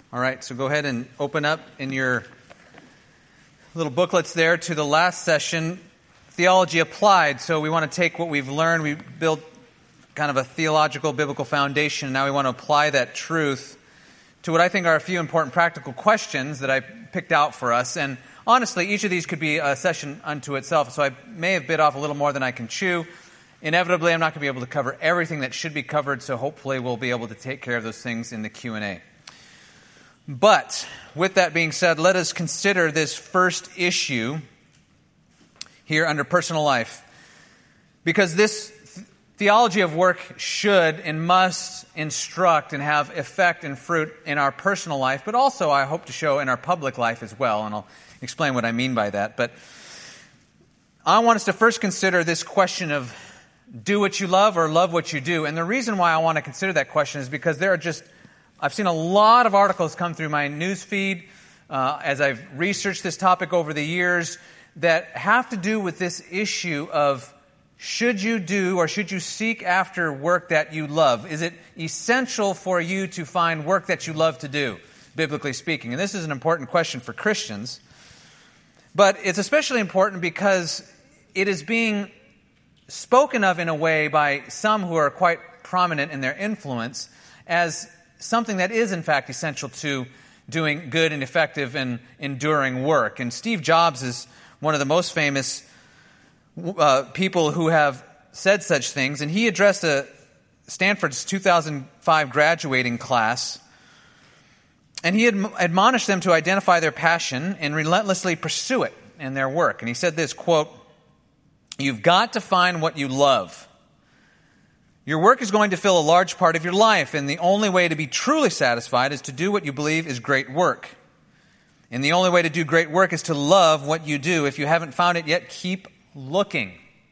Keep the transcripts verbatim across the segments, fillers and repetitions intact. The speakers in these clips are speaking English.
All right, so go ahead and open up in your little booklets there to the last session, Theology Applied. So we want to take what we've learned, we built kind of a theological, biblical foundation, and now we want to apply that truth to what I think are a few important practical questions that I picked out for us. And honestly, each of these could be a session unto itself, so I may have bit off a little more than I can chew. Inevitably, I'm not going to be able to cover everything that should be covered, so hopefully we'll be able to take care of those things in the Q and A. But with that being said, let us consider this first issue here under personal life. Because this th- theology of work should and must instruct and have effect and fruit in our personal life, but also I hope to show in our public life as well, and I'll explain what I mean by that. But I want us to first consider this question of do what you love or love what you do. And the reason why I want to consider that question is because there are just I've seen a lot of articles come through my news feed uh, as I've researched this topic over the years that have to do with this issue of should you do or should you seek after work that you love? Is it essential for you to find work that you love to do, biblically speaking? And this is an important question for Christians. But it's especially important because it is being spoken of in a way by some who are quite prominent in their influence as something that is, in fact, essential to doing good and effective and enduring work. And Steve Jobs is one of the most famous uh, people who have said such things. And he addressed a Stanford's two thousand five graduating class. And he ad- admonished them to identify their passion and relentlessly pursue it in their work. And he said this, quote, "You've got to find what you love. Your work is going to fill a large part of your life, and the only way to be truly satisfied is to do what you believe is great work. And the only way to do great work is to love what you do. If you haven't found it yet, keep looking."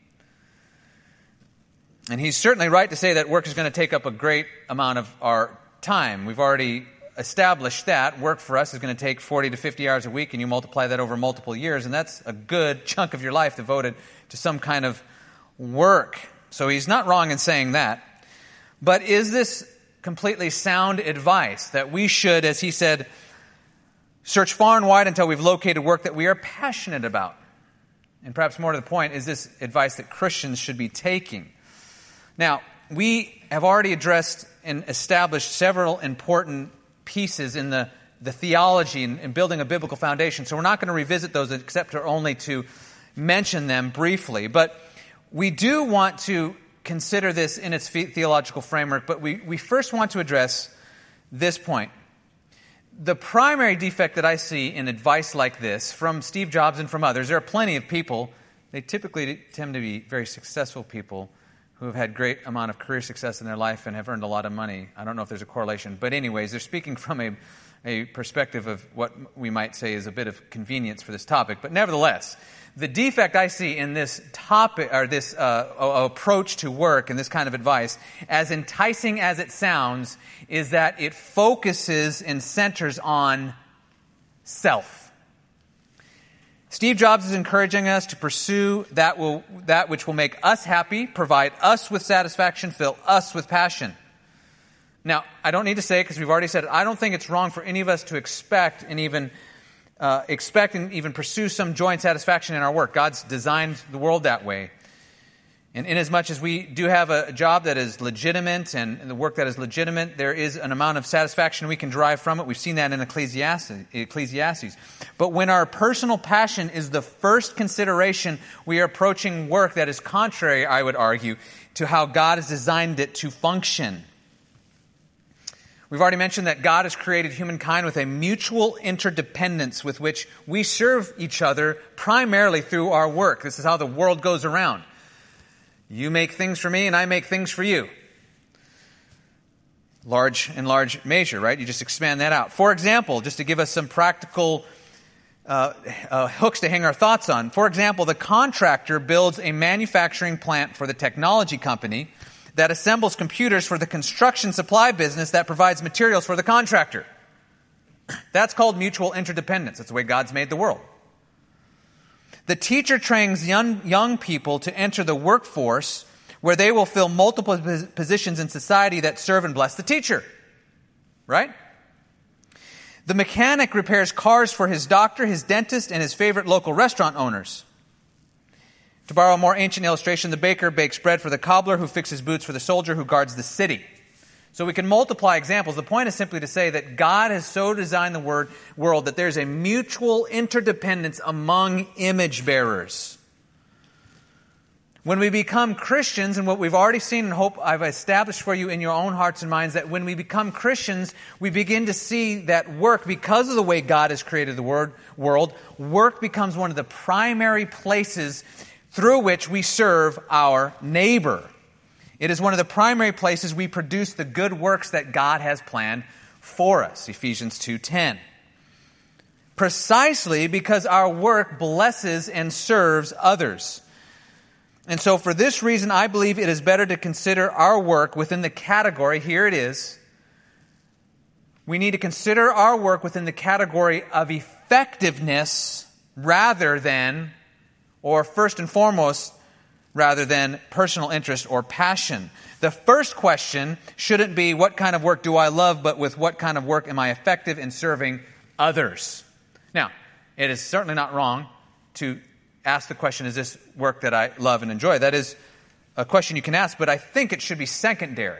And he's certainly right to say that work is going to take up a great amount of our time. We've already established that. Work for us is going to take forty to fifty hours a week, and you multiply that over multiple years, and that's a good chunk of your life devoted to some kind of work. So he's not wrong in saying that. But is this completely sound advice that we should, as he said, search far and wide until we've located work that we are passionate about? And perhaps more to the point, is this advice that Christians should be taking? Now, we have already addressed and established several important pieces in the, the theology and, and building a biblical foundation. So we're not going to revisit those except for only to mention them briefly. But we do want to consider this in its theological framework, but we, we first want to address this point. The primary defect that I see in advice like this from Steve Jobs and from others, there are plenty of people, they typically tend to be very successful people who have had great amount of career success in their life and have earned a lot of money. I don't know if there's a correlation, but anyways, they're speaking from a, a perspective of what we might say is a bit of convenience for this topic. But nevertheless, the defect I see in this topic or this uh, approach to work and this kind of advice, as enticing as it sounds, is that it focuses and centers on self. Steve Jobs is encouraging us to pursue that will that which will make us happy, provide us with satisfaction, fill us with passion. Now, I don't need to say it because we've already said it. I don't think it's wrong for any of us to expect and even Uh, expect and even pursue some joy and satisfaction in our work. God's designed the world that way. And inasmuch as we do have a job that is legitimate and, and the work that is legitimate, there is an amount of satisfaction we can derive from it. We've seen that in Ecclesiastes. Ecclesiastes. But when our personal passion is the first consideration, we are approaching work that is contrary, I would argue, to how God has designed it to function. We've already mentioned that God has created humankind with a mutual interdependence with which we serve each other primarily through our work. This is how the world goes around. You make things for me and I make things for you. Large in large measure, right? You just expand that out. For example, just to give us some practical uh, uh, hooks to hang our thoughts on. For example, the contractor builds a manufacturing plant for the technology company that assembles computers for the construction supply business that provides materials for the contractor. That's called mutual interdependence. That's the way God's made the world. The teacher trains young, young people to enter the workforce where they will fill multiple positions in society that serve and bless the teacher. Right? The mechanic repairs cars for his doctor, his dentist, and his favorite local restaurant owners. To borrow a more ancient illustration, the baker bakes bread for the cobbler who fixes boots for the soldier who guards the city. So we can multiply examples. The point is simply to say that God has so designed the word, world that there's a mutual interdependence among image bearers. When we become Christians, and what we've already seen and hope I've established for you in your own hearts and minds, that when we become Christians, we begin to see that work, because of the way God has created the word, world, work becomes one of the primary places through which we serve our neighbor. It is one of the primary places we produce the good works that God has planned for us, Ephesians two ten. Precisely because our work blesses and serves others. And so for this reason, I believe it is better to consider our work within the category, here it is, we need to consider our work within the category of effectiveness rather than, or first and foremost, rather than personal interest or passion. The first question shouldn't be what kind of work do I love, but with what kind of work am I effective in serving others? Now, it is certainly not wrong to ask the question, is this work that I love and enjoy? That is a question you can ask, but I think it should be secondary.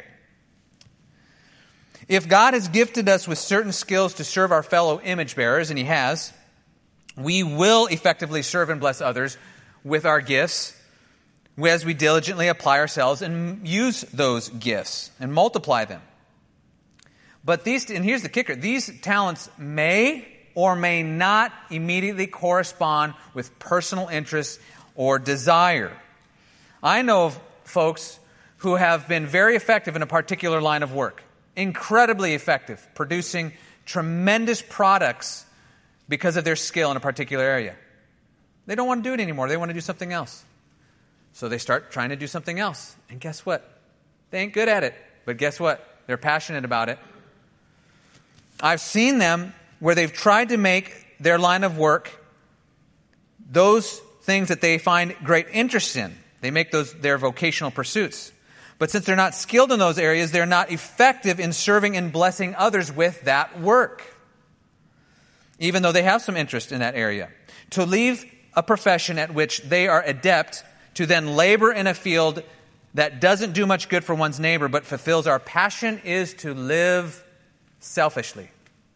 If God has gifted us with certain skills to serve our fellow image bearers, and He has, we will effectively serve and bless others with our gifts as we diligently apply ourselves and use those gifts and multiply them. But these, and here's the kicker, these talents may or may not immediately correspond with personal interest or desire. I know of folks who have been very effective in a particular line of work, incredibly effective, producing tremendous products because of their skill in a particular area. They don't want to do it anymore. They want to do something else. So they start trying to do something else. And guess what? They ain't good at it. But guess what? They're passionate about it. I've seen them where they've tried to make their line of work those things that they find great interest in. They make those their vocational pursuits. But since they're not skilled in those areas, they're not effective in serving and blessing others with that work, even though they have some interest in that area. To leave a profession at which they are adept to then labor in a field that doesn't do much good for one's neighbor but fulfills our passion is to live selfishly.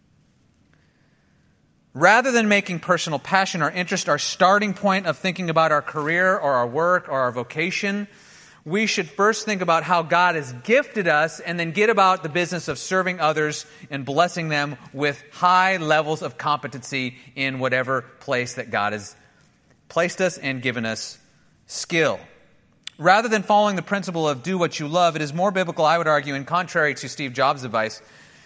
Rather than making personal passion or interest our starting point of thinking about our career or our work or our vocation, we should first think about how God has gifted us and then get about the business of serving others and blessing them with high levels of competency in whatever place that God has placed us and given us skill. Rather than following the principle of do what you love, it is more biblical, I would argue, and contrary to Steve Jobs' advice,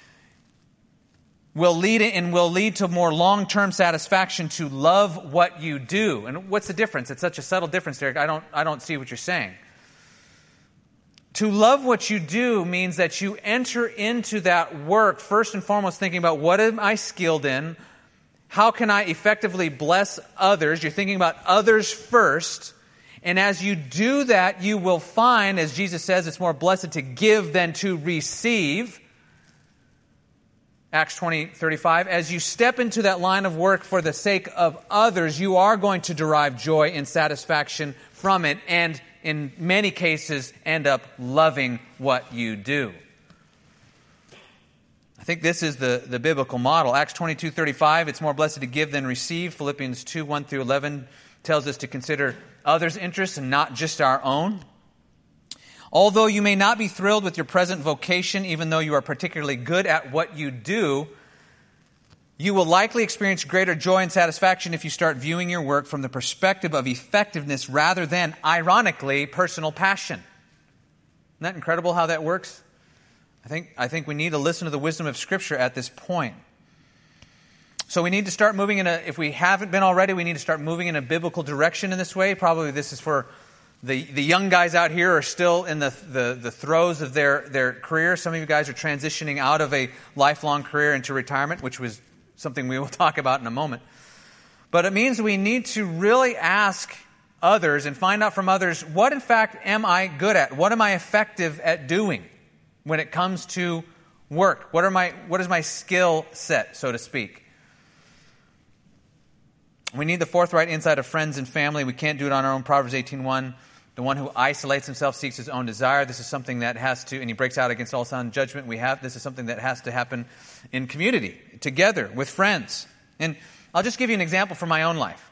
will lead and will lead to more long-term satisfaction to love what you do. And what's the difference? It's such a subtle difference, Derek. I don't I don't see what you're saying. To love what you do means that you enter into that work first and foremost thinking about what am I skilled in? How can I effectively bless others? You're thinking about others first. And as you do that, you will find, as Jesus says, it's more blessed to give than to receive. Acts twenty thirty-five. As you step into that line of work for the sake of others, you are going to derive joy and satisfaction from it, and in many cases end up loving what you do. I think this is the, the biblical model. Acts twenty-two thirty-five, it's more blessed to give than receive. Philippians two one through eleven tells us to consider others' interests and not just our own. Although you may not be thrilled with your present vocation, even though you are particularly good at what you do, you will likely experience greater joy and satisfaction if you start viewing your work from the perspective of effectiveness rather than, ironically, personal passion. Isn't that incredible how that works? I think, I think we need to listen to the wisdom of Scripture at this point. So we need to start moving in a, if we haven't been already, we need to start moving in a biblical direction in this way. Probably this is for the, the young guys out here are still in the, the, the throes of their, their career. Some of you guys are transitioning out of a lifelong career into retirement, which was something we will talk about in a moment. But it means we need to really ask others and find out from others, what in fact am I good at? What am I effective at doing when it comes to work? What are my what is my skill set, so to speak? We need the forthright insight of friends and family. We can't do it on our own. Proverbs eighteen one. The one who isolates himself seeks his own desire. This is something that has to, and he breaks out against all sound judgment. We have, this is something that has to happen in community, together, with friends. And I'll just give you an example from my own life.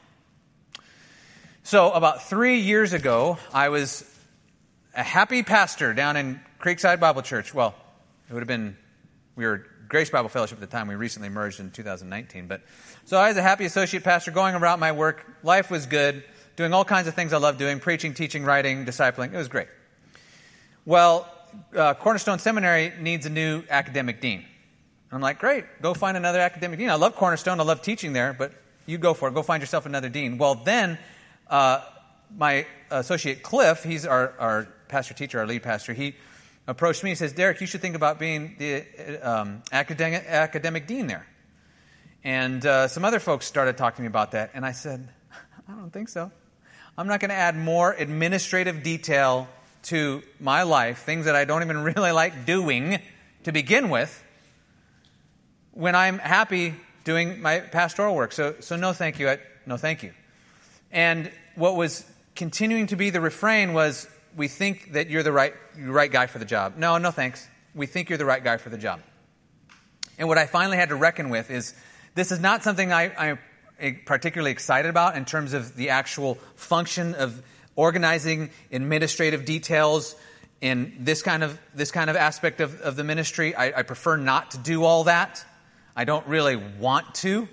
So about three years ago, I was a happy pastor down in Creekside Bible Church. Well, it would have been, we were Grace Bible Fellowship at the time. We recently merged in two thousand nineteen. But so I was a happy associate pastor going around my work. Life was good. Doing all kinds of things I love doing, preaching, teaching, writing, discipling. It was great. Well, uh, Cornerstone Seminary needs a new academic dean. And I'm like, great, go find another academic dean. I love Cornerstone, I love teaching there, but you go for it. Go find yourself another dean. Well, then uh, my associate Cliff, he's our, our pastor teacher, our lead pastor, he approached me and says, Derek, you should think about being the um, academic, academic dean there. And uh, some other folks started talking to me about that, and I said, I don't think so. I'm not going to add more administrative detail to my life, things that I don't even really like doing to begin with, when I'm happy doing my pastoral work. So, so no thank you. I, no thank you. And what was continuing to be the refrain was, we think that you're the right, you're the right guy for the job. No, no thanks. We think you're the right guy for the job. And what I finally had to reckon with is, this is not something I, I particularly excited about in terms of the actual function of organizing administrative details in this kind of this kind of aspect of, of the ministry. I, I prefer not to do all that. I don't really want to.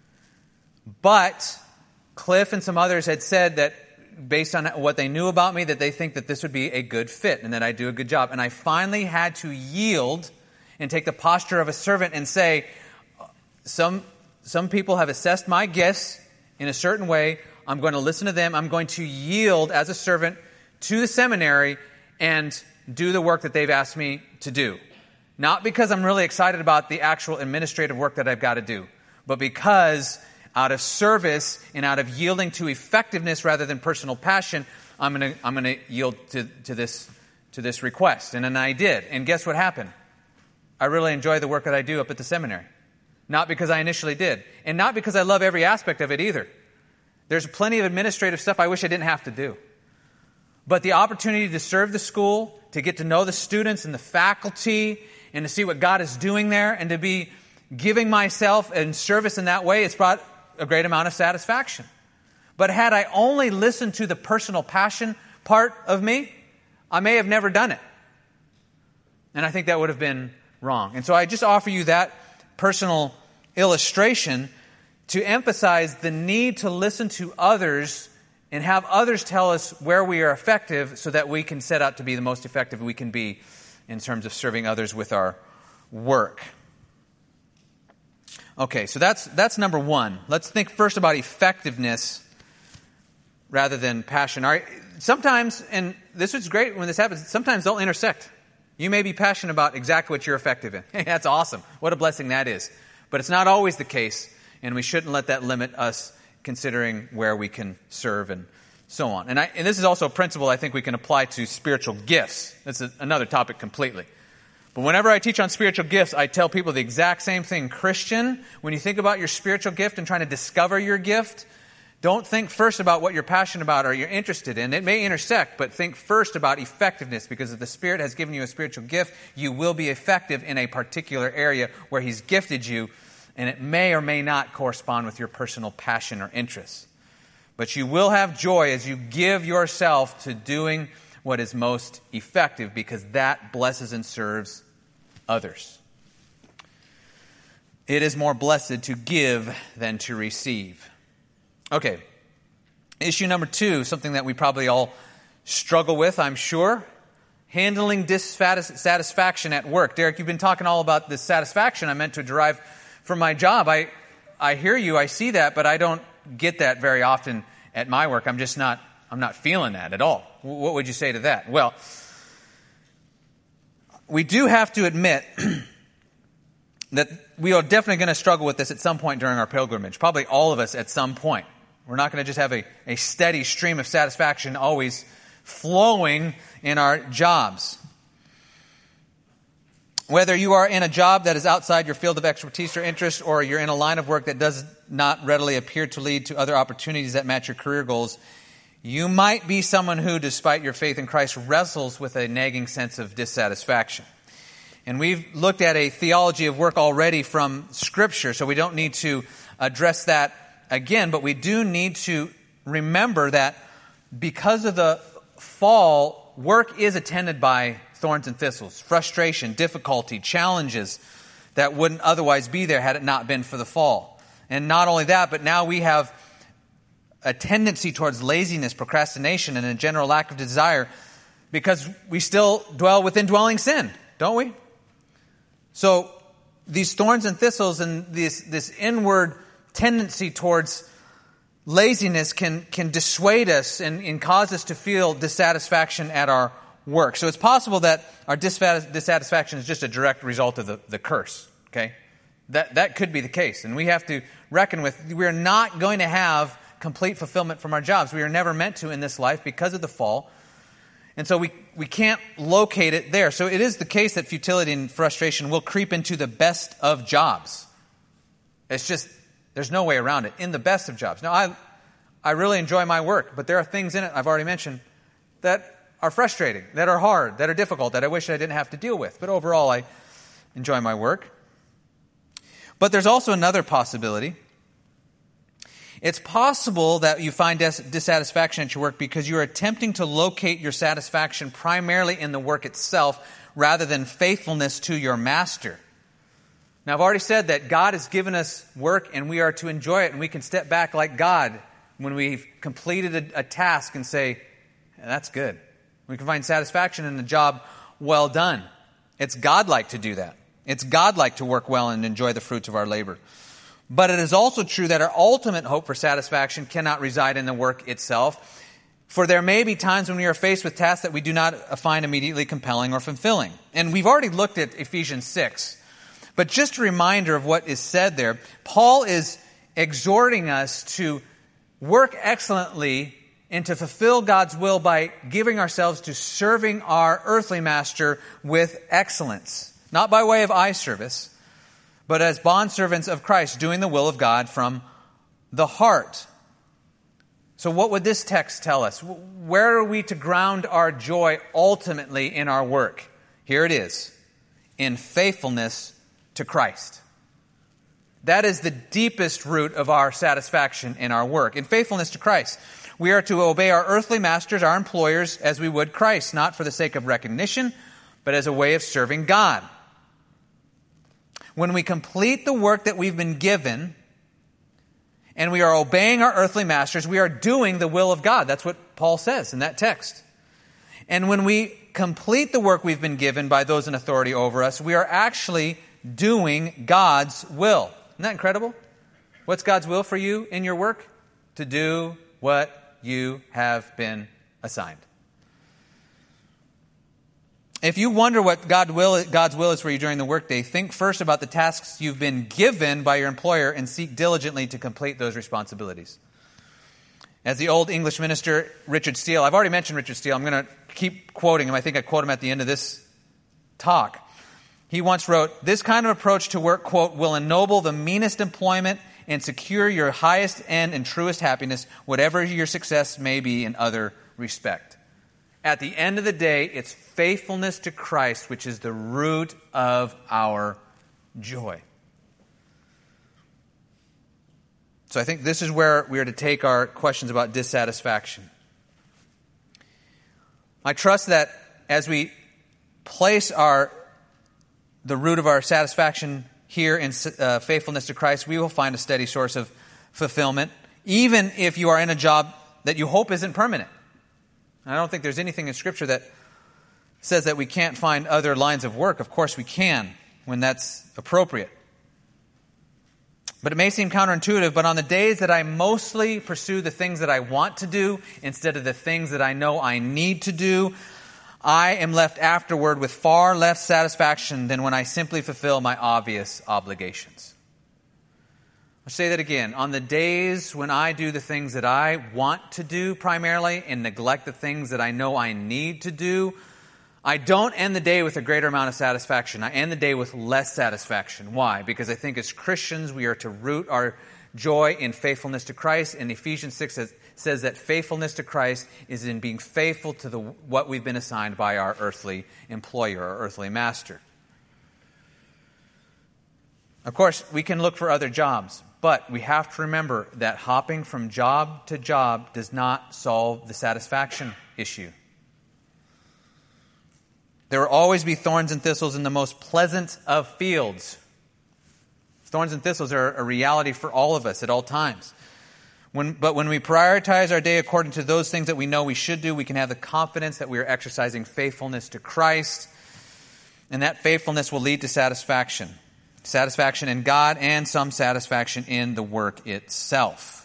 But Cliff and some others had said that based on what they knew about me, that they think that this would be a good fit and that I do a good job. And I finally had to yield and take the posture of a servant and say, some Some people have assessed my gifts in a certain way. I'm going to listen to them. I'm going to yield as a servant to the seminary and do the work that they've asked me to do. Not because I'm really excited about the actual administrative work that I've got to do, but because out of service and out of yielding to effectiveness rather than personal passion, I'm going to I'm going to yield to, to this to this request. And then I did. And guess what happened? I really enjoy the work that I do up at the seminary. Not because I initially did. And not because I love every aspect of it either. There's plenty of administrative stuff I wish I didn't have to do. But the opportunity to serve the school, to get to know the students and the faculty, and to see what God is doing there, and to be giving myself in service in that way, it's brought a great amount of satisfaction. But had I only listened to the personal passion part of me, I may have never done it. And I think that would have been wrong. And so I just offer you that personal illustration to emphasize the need to listen to others and have others tell us where we are effective so that we can set out to be the most effective we can be in terms of serving others with our work. Okay, so that's that's number one. Let's think first about effectiveness rather than passion. All right, sometimes, and this is great when this happens, sometimes they'll intersect. You may be passionate about exactly what you're effective in. Hey, that's awesome. What a blessing that is. But it's not always the case, and we shouldn't let that limit us considering where we can serve and so on. And, I, and this is also a principle I think we can apply to spiritual gifts. That's a, another topic completely. But whenever I teach on spiritual gifts, I tell people the exact same thing. Christian, when you think about your spiritual gift and trying to discover your gift, don't think first about what you're passionate about or you're interested in. It may intersect, but think first about effectiveness, because if the Spirit has given you a spiritual gift, you will be effective in a particular area where He's gifted you, and it may or may not correspond with your personal passion or interest. But you will have joy as you give yourself to doing what is most effective, because that blesses and serves others. It is more blessed to give than to receive. Okay, issue number two, something that we probably all struggle with, I'm sure. Handling dissatisfaction at work. Derek, you've been talking all about this satisfaction I meant to derive from my job. I, I hear you, I see that, but I don't get that very often at my work. I'm just not, I'm not feeling that at all. What would you say to that? Well, we do have to admit that we are definitely going to struggle with this at some point during our pilgrimage. Probably all of us at some point. We're not going to just have a, a steady stream of satisfaction always flowing in our jobs. Whether you are in a job that is outside your field of expertise or interest, or you're in a line of work that does not readily appear to lead to other opportunities that match your career goals, you might be someone who, despite your faith in Christ, wrestles with a nagging sense of dissatisfaction. And we've looked at a theology of work already from Scripture, so we don't need to address that again, but we do need to remember that because of the fall, work is attended by thorns and thistles, frustration, difficulty, challenges that wouldn't otherwise be there had it not been for the fall. And not only that, but now we have a tendency towards laziness, procrastination, and a general lack of desire because we still dwell within dwelling sin, don't we? So these thorns and thistles and this, this inward tendency towards laziness can, can dissuade us and, and cause us to feel dissatisfaction at our work. So it's possible that our dissatisfaction is just a direct result of the, the curse. Okay? That, that could be the case. And we have to reckon with, we're not going to have complete fulfillment from our jobs. We are never meant to in this life because of the fall. And so we, we can't locate it there. So it is the case that futility and frustration will creep into the best of jobs. It's just, there's no way around it. In the best of jobs. Now, I, I really enjoy my work, but there are things in it, I've already mentioned, that are frustrating, that are hard, that are difficult, that I wish I didn't have to deal with. But overall, I enjoy my work. But there's also another possibility. It's possible that you find dis- dissatisfaction at your work because you are attempting to locate your satisfaction primarily in the work itself rather than faithfulness to your master. Now, I've already said that God has given us work and we are to enjoy it, and we can step back like God when we've completed a, a task and say, that's good. We can find satisfaction in the job well done. It's God-like to do that. It's God-like to work well and enjoy the fruits of our labor. But it is also true that our ultimate hope for satisfaction cannot reside in the work itself. For there may be times when we are faced with tasks that we do not find immediately compelling or fulfilling. And we've already looked at Ephesians six. But just a reminder of what is said there, Paul is exhorting us to work excellently and to fulfill God's will by giving ourselves to serving our earthly master with excellence. Not by way of eye service, but as bondservants of Christ, doing the will of God from the heart. So what would this text tell us? Where are we to ground our joy ultimately in our work? Here it is. In faithfulness to Christ. That is the deepest root of our satisfaction in our work. In faithfulness to Christ. We are to obey our earthly masters, our employers, as we would Christ, not for the sake of recognition, but as a way of serving God. When we complete the work that we've been given, and we are obeying our earthly masters, we are doing the will of God. That's what Paul says in that text. And when we complete the work we've been given by those in authority over us, we are actually doing God's will. Isn't that incredible? What's God's will for you in your work? To do what you have been assigned. If you wonder what God will, God's will is for you during the workday, think first about the tasks you've been given by your employer and seek diligently to complete those responsibilities. As the old English minister Richard Steele, I've already mentioned Richard Steele, I'm going to keep quoting him. I think I quote him at the end of this talk. He once wrote, "This kind of approach to work, quote, will ennoble the meanest employment and secure your highest end and truest happiness, whatever your success may be in other respect." At the end of the day, it's faithfulness to Christ which is the root of our joy. So I think this is where we are to take our questions about dissatisfaction. I trust that as we place our the root of our satisfaction here in uh, faithfulness to Christ, we will find a steady source of fulfillment, even if you are in a job that you hope isn't permanent. I don't think there's anything in Scripture that says that we can't find other lines of work. Of course we can, when that's appropriate. But it may seem counterintuitive, but on the days that I mostly pursue the things that I want to do instead of the things that I know I need to do, I am left afterward with far less satisfaction than when I simply fulfill my obvious obligations. I'll say that again. On the days when I do the things that I want to do primarily and neglect the things that I know I need to do, I don't end the day with a greater amount of satisfaction. I end the day with less satisfaction. Why? Because I think as Christians we are to root our joy in faithfulness to Christ. And Ephesians six says, says that faithfulness to Christ is in being faithful to the, what we've been assigned by our earthly employer, our earthly master. Of course, we can look for other jobs, but we have to remember that hopping from job to job does not solve the satisfaction issue. There will always be thorns and thistles in the most pleasant of fields. Thorns and thistles are a reality for all of us at all times. When, but when we prioritize our day according to those things that we know we should do, we can have the confidence that we are exercising faithfulness to Christ, and that faithfulness will lead to satisfaction. Satisfaction in God and some satisfaction in the work itself.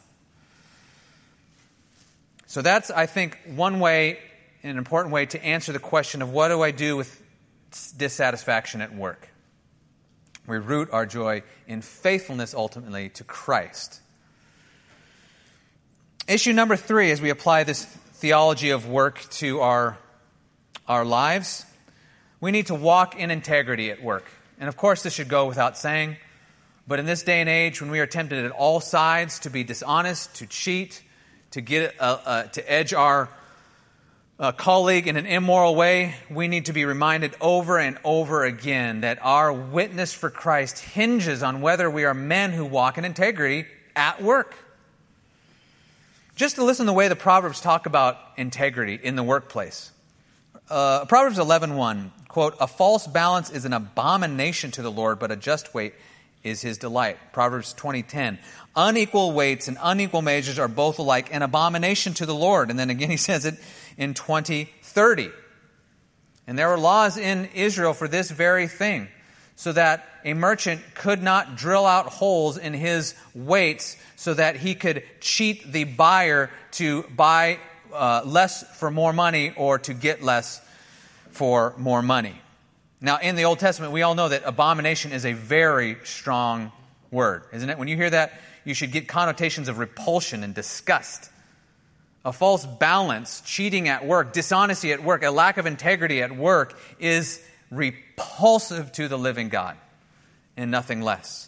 So that's, I think, one way, an important way to answer the question of what do I do with dissatisfaction at work? We root our joy in faithfulness ultimately to Christ. Issue number three, as we apply this theology of work to our, our lives, we need to walk in integrity at work. And of course, this should go without saying, but in this day and age, when we are tempted at all sides to be dishonest, to cheat, to get uh, uh, to edge our uh, colleague in an immoral way, we need to be reminded over and over again that our witness for Christ hinges on whether we are men who walk in integrity at work. Just to listen to the way the Proverbs talk about integrity in the workplace. Uh, Proverbs eleven one, quote, "A false balance is an abomination to the Lord, but a just weight is his delight." Proverbs twenty ten, "Unequal weights and unequal measures are both alike an abomination to the Lord." And then again he says it in twenty thirty. And there were laws in Israel for this very thing, so that a merchant could not drill out holes in his weights so that he could cheat the buyer to buy uh, less for more money or to get less for more money. Now, in the Old Testament, we all know that abomination is a very strong word, isn't it? When you hear that, you should get connotations of repulsion and disgust. A false balance, cheating at work, dishonesty at work, a lack of integrity at work is repulsive to the living God and nothing less.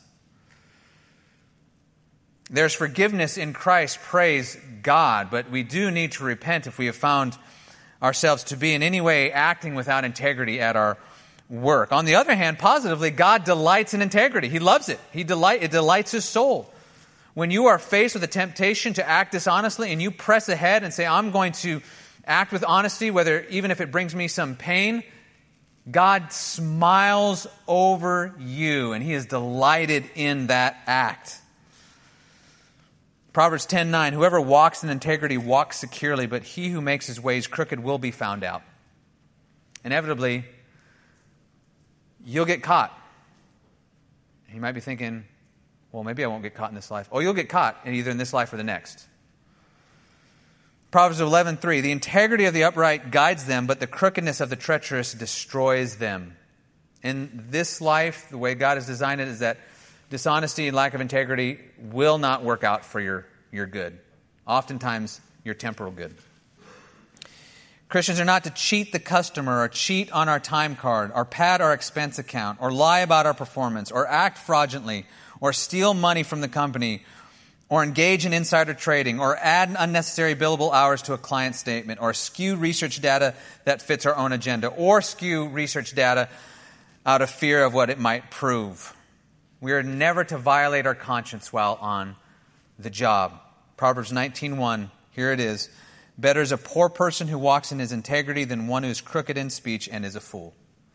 There's forgiveness in Christ, praise God, but we do need to repent if we have found ourselves to be in any way acting without integrity at our work. On the other hand, positively, God delights in integrity. He loves it. He delight, it delights his soul. When you are faced with a temptation to act dishonestly and you press ahead and say, I'm going to act with honesty, whether even if it brings me some pain, God smiles over you and he is delighted in that act. Proverbs ten nine, "Whoever walks in integrity walks securely, but he who makes his ways crooked will be found out." Inevitably, you'll get caught. You might be thinking, well, maybe I won't get caught in this life. Oh, you'll get caught either in this life or the next. Proverbs eleven three, "The integrity of the upright guides them, but the crookedness of the treacherous destroys them." In this life, the way God has designed it is that dishonesty and lack of integrity will not work out for your, your good. Oftentimes, your temporal good. Christians are not to cheat the customer or cheat on our time card or pad our expense account or lie about our performance or act fraudulently or steal money from the company or engage in insider trading or add unnecessary billable hours to a client statement or skew research data that fits our own agenda or skew research data out of fear of what it might prove. We are never to violate our conscience while on the job. Proverbs nineteen one, here it is. "Better is a poor person who walks in his integrity than one who is crooked in speech and is a fool."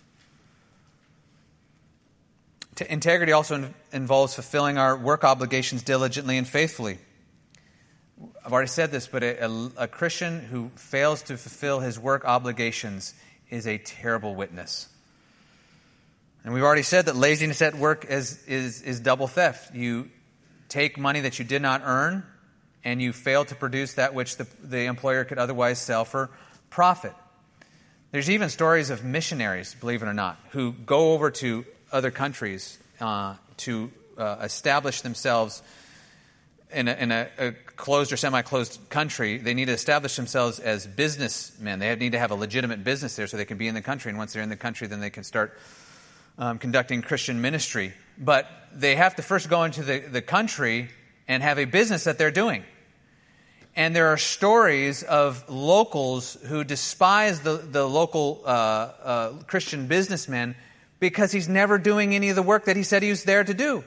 Integrity also involves fulfilling our work obligations diligently and faithfully. I've already said this, but a, a, a Christian who fails to fulfill his work obligations is a terrible witness. And we've already said that laziness at work is, is, is double theft. You take money that you did not earn, and you fail to produce that which the, the employer could otherwise sell for profit. There's even stories of missionaries, believe it or not, who go over to other countries uh, to uh, establish themselves in a, in a, a closed or semi-closed country, they need to establish themselves as businessmen. They need to have a legitimate business there so they can be in the country. And once they're in the country, then they can start um, conducting Christian ministry. But they have to first go into the, the country and have a business that they're doing. And there are stories of locals who despise the, the local uh, uh, Christian businessman because he's never doing any of the work that he said he was there to do.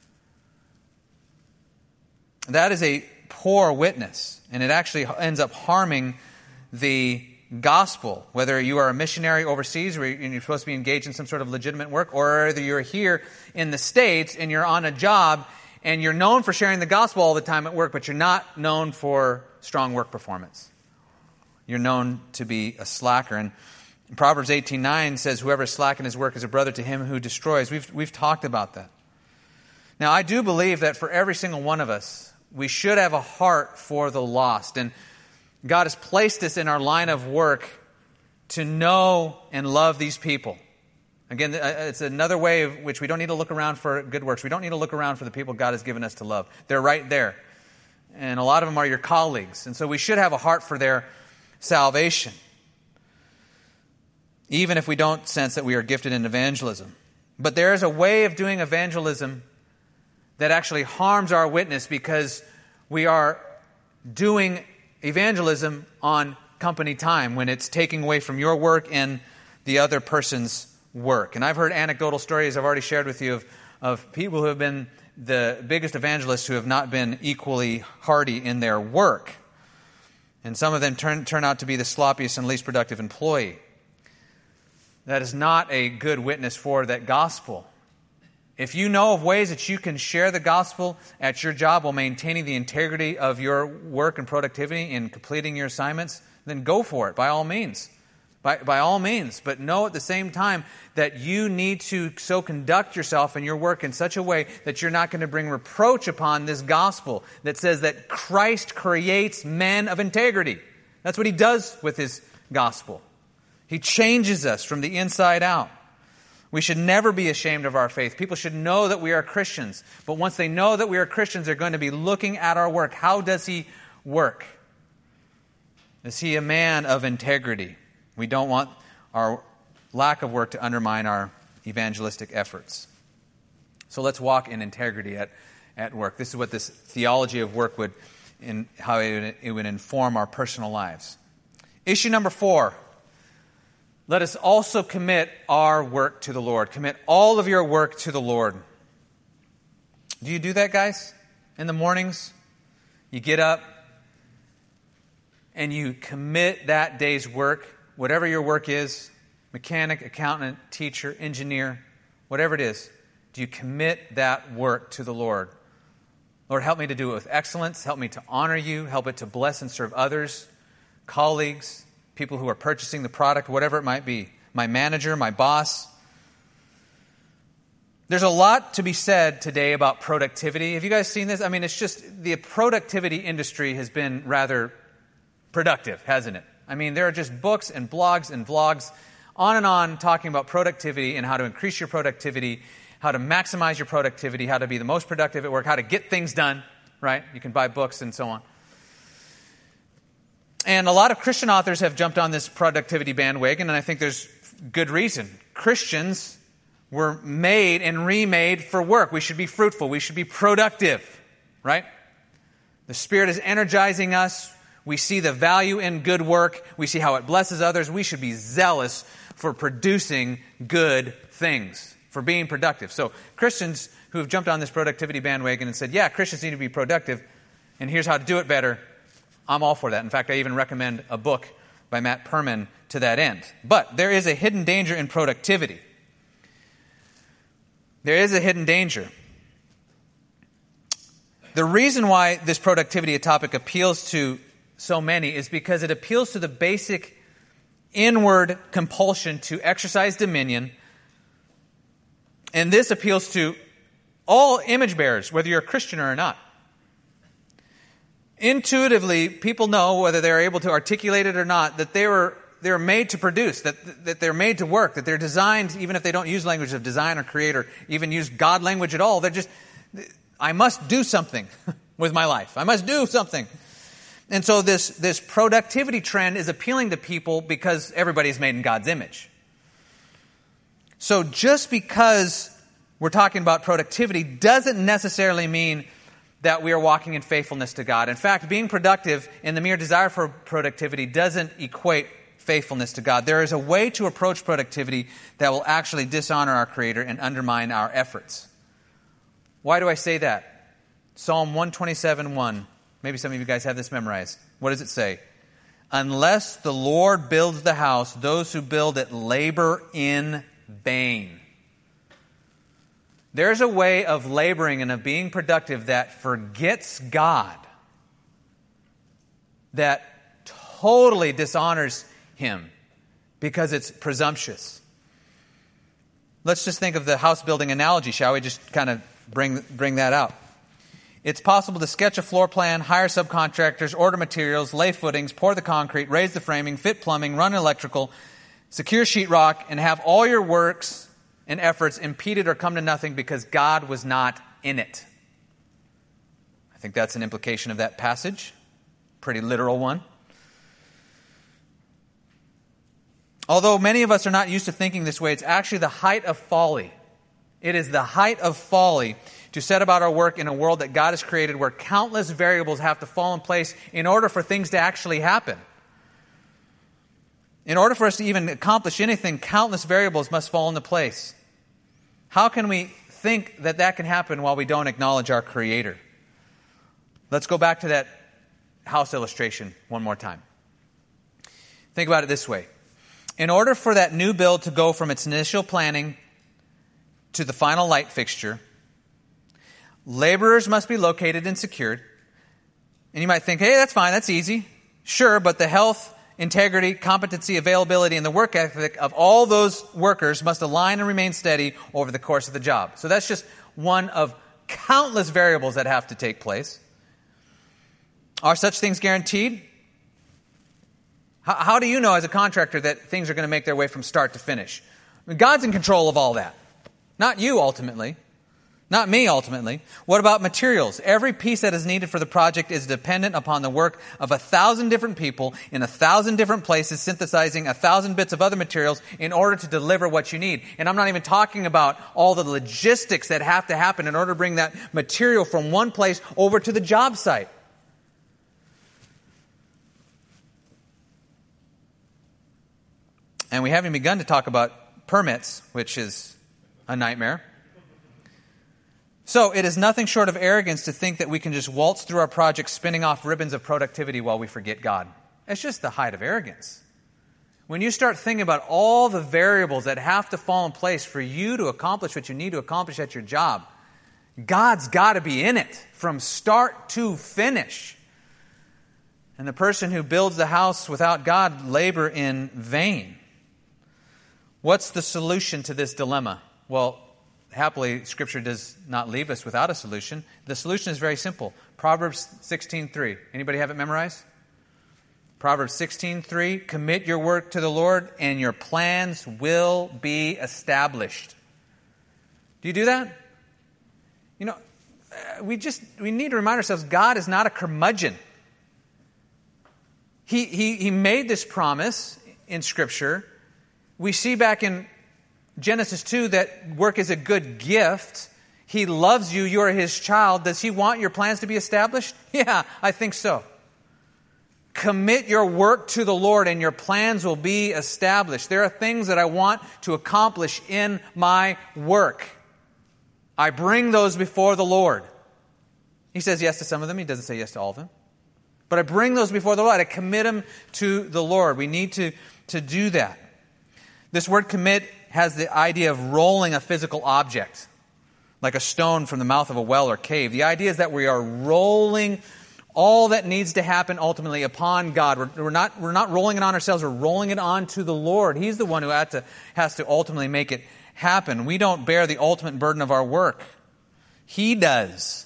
That is a poor witness, and it actually ends up harming the gospel, whether you are a missionary overseas where you're supposed to be engaged in some sort of legitimate work, or whether you're here in the States and you're on a job and you're known for sharing the gospel all the time at work, but you're not known for strong work performance. You're known to be a slacker. And Proverbs eighteen nine says, whoever is slack in his work is a brother to him who destroys. We've, we've talked about that. Now, I do believe that for every single one of us, we should have a heart for the lost. And God has placed us in our line of work to know and love these people. Again, it's another way of which we don't need to look around for good works. We don't need to look around for the people God has given us to love. They're right there. And a lot of them are your colleagues. And so we should have a heart for their salvation, even if we don't sense that we are gifted in evangelism. But there is a way of doing evangelism that actually harms our witness because we are doing evangelism on company time when it's taking away from your work and the other person's work. And I've heard anecdotal stories I've already shared with you of, of people who have been the biggest evangelists who have not been equally hearty in their work. And some of them turn, turn out to be the sloppiest and least productive employee. That is not a good witness for that gospel. If you know of ways that you can share the gospel at your job while maintaining the integrity of your work and productivity in completing your assignments, then go for it, by all means. By, by all means. But know at the same time that you need to so conduct yourself in your work in such a way that you're not going to bring reproach upon this gospel that says that Christ creates men of integrity. That's what He does with His gospel. He changes us from the inside out. We should never be ashamed of our faith. People should know that we are Christians. But once they know that we are Christians, they're going to be looking at our work. How does he work? Is he a man of integrity? We don't want our lack of work to undermine our evangelistic efforts. So let's walk in integrity at, at work. This is what this theology of work would, in how it would, it would inform our personal lives. Issue number four. Let us also commit our work to the Lord. Commit all of your work to the Lord. Do you do that, guys? In the mornings, you get up and you commit that day's work, whatever your work is, mechanic, accountant, teacher, engineer, whatever it is. Do you commit that work to the Lord? Lord, help me to do it with excellence. Help me to honor you. Help it to bless and serve others, colleagues, people who are purchasing the product, whatever it might be. My manager, my boss. There's a lot to be said today about productivity. Have you guys seen this? I mean, it's just the productivity industry has been rather productive, hasn't it? I mean, there are just books and blogs and vlogs on and on talking about productivity and how to increase your productivity, how to maximize your productivity, how to be the most productive at work, how to get things done, right? You can buy books and so on. And a lot of Christian authors have jumped on this productivity bandwagon, and I think there's good reason. Christians were made and remade for work. We should be fruitful. We should be productive, right? The Spirit is energizing us. We see the value in good work. We see how it blesses others. We should be zealous for producing good things, for being productive. So Christians who have jumped on this productivity bandwagon and said, yeah, Christians need to be productive, and here's how to do it better, I'm all for that. In fact, I even recommend a book by Matt Perman to that end. But there is a hidden danger in productivity. There is a hidden danger. The reason why this productivity topic appeals to so many is because it appeals to the basic inward compulsion to exercise dominion. And this appeals to all image bearers, whether you're a Christian or not. Intuitively, people know, whether they're able to articulate it or not, that they were they were made to produce, that that they're made to work, that they're designed, even if they don't use language of design or create or even use God language at all, they're just, I must do something. with my life. I must do something. And so this, this productivity trend is appealing to people because everybody's made in God's image. So just because we're talking about productivity doesn't necessarily mean that we are walking in faithfulness to God. In fact, being productive in the mere desire for productivity doesn't equate faithfulness to God. There is a way to approach productivity that will actually dishonor our Creator and undermine our efforts. Why do I say that? Psalm one twenty-seven one. Maybe some of you guys have this memorized. What does it say? Unless the Lord builds the house, those who build it labor in vain. There's a way of laboring and of being productive that forgets God, that totally dishonors Him because it's presumptuous. Let's just think of the house building analogy, shall we? Just kind of bring, bring that out. It's possible to sketch a floor plan, hire subcontractors, order materials, lay footings, pour the concrete, raise the framing, fit plumbing, run electrical, secure sheetrock, and have all your works and efforts impeded or come to nothing because God was not in it. I think that's an implication of that passage. Pretty literal one. Although many of us are not used to thinking this way, it's actually the height of folly. It is the height of folly to set about our work in a world that God has created where countless variables have to fall in place in order for things to actually happen. In order for us to even accomplish anything, countless variables must fall into place. How can we think that that can happen while we don't acknowledge our Creator? Let's go back to that house illustration one more time. Think about it this way. In order for that new build to go from its initial planning to the final light fixture, laborers must be located and secured. And you might think, hey, that's fine, that's easy. Sure, but the health, integrity, competency, availability, and the work ethic of all those workers must align and remain steady over the course of the job. So that's just one of countless variables that have to take place. Are such things guaranteed? How, how do you know as a contractor that things are going to make their way from start to finish? I mean, God's in control of all that. Not you, ultimately. Not me, ultimately. What about materials? Every piece that is needed for the project is dependent upon the work of a thousand different people in a thousand different places, synthesizing a thousand bits of other materials in order to deliver what you need. And I'm not even talking about all the logistics that have to happen in order to bring that material from one place over to the job site. And we haven't begun to talk about permits, which is a nightmare. So it is nothing short of arrogance to think that we can just waltz through our project spinning off ribbons of productivity while we forget God. It's just the height of arrogance. When you start thinking about all the variables that have to fall in place for you to accomplish what you need to accomplish at your job, God's got to be in it from start to finish. And the person who builds the house without God labor in vain. What's the solution to this dilemma? Well, happily, Scripture does not leave us without a solution. The solution is very simple. Proverbs sixteen three. Anybody have it memorized? Proverbs sixteen three. Commit your work to the Lord, and your plans will be established. Do you do that? You know, we just we need to remind ourselves God is not a curmudgeon. He he he made this promise in Scripture. We see back in Genesis two that work is a good gift. He loves you. You're His child. Does He want your plans to be established? Yeah, I think so. Commit your work to the Lord and your plans will be established. There are things that I want to accomplish in my work. I bring those before the Lord. He says yes to some of them. He doesn't say yes to all of them. But I bring those before the Lord. I commit them to the Lord. We need to, to do that. This word commit has the idea of rolling a physical object, like a stone from the mouth of a well or cave. The idea is that we are rolling all that needs to happen ultimately upon God. We're, we're not, we're not rolling it on ourselves. We're rolling it on to the Lord. He's the one who has to, has to ultimately make it happen. We don't bear the ultimate burden of our work. He does.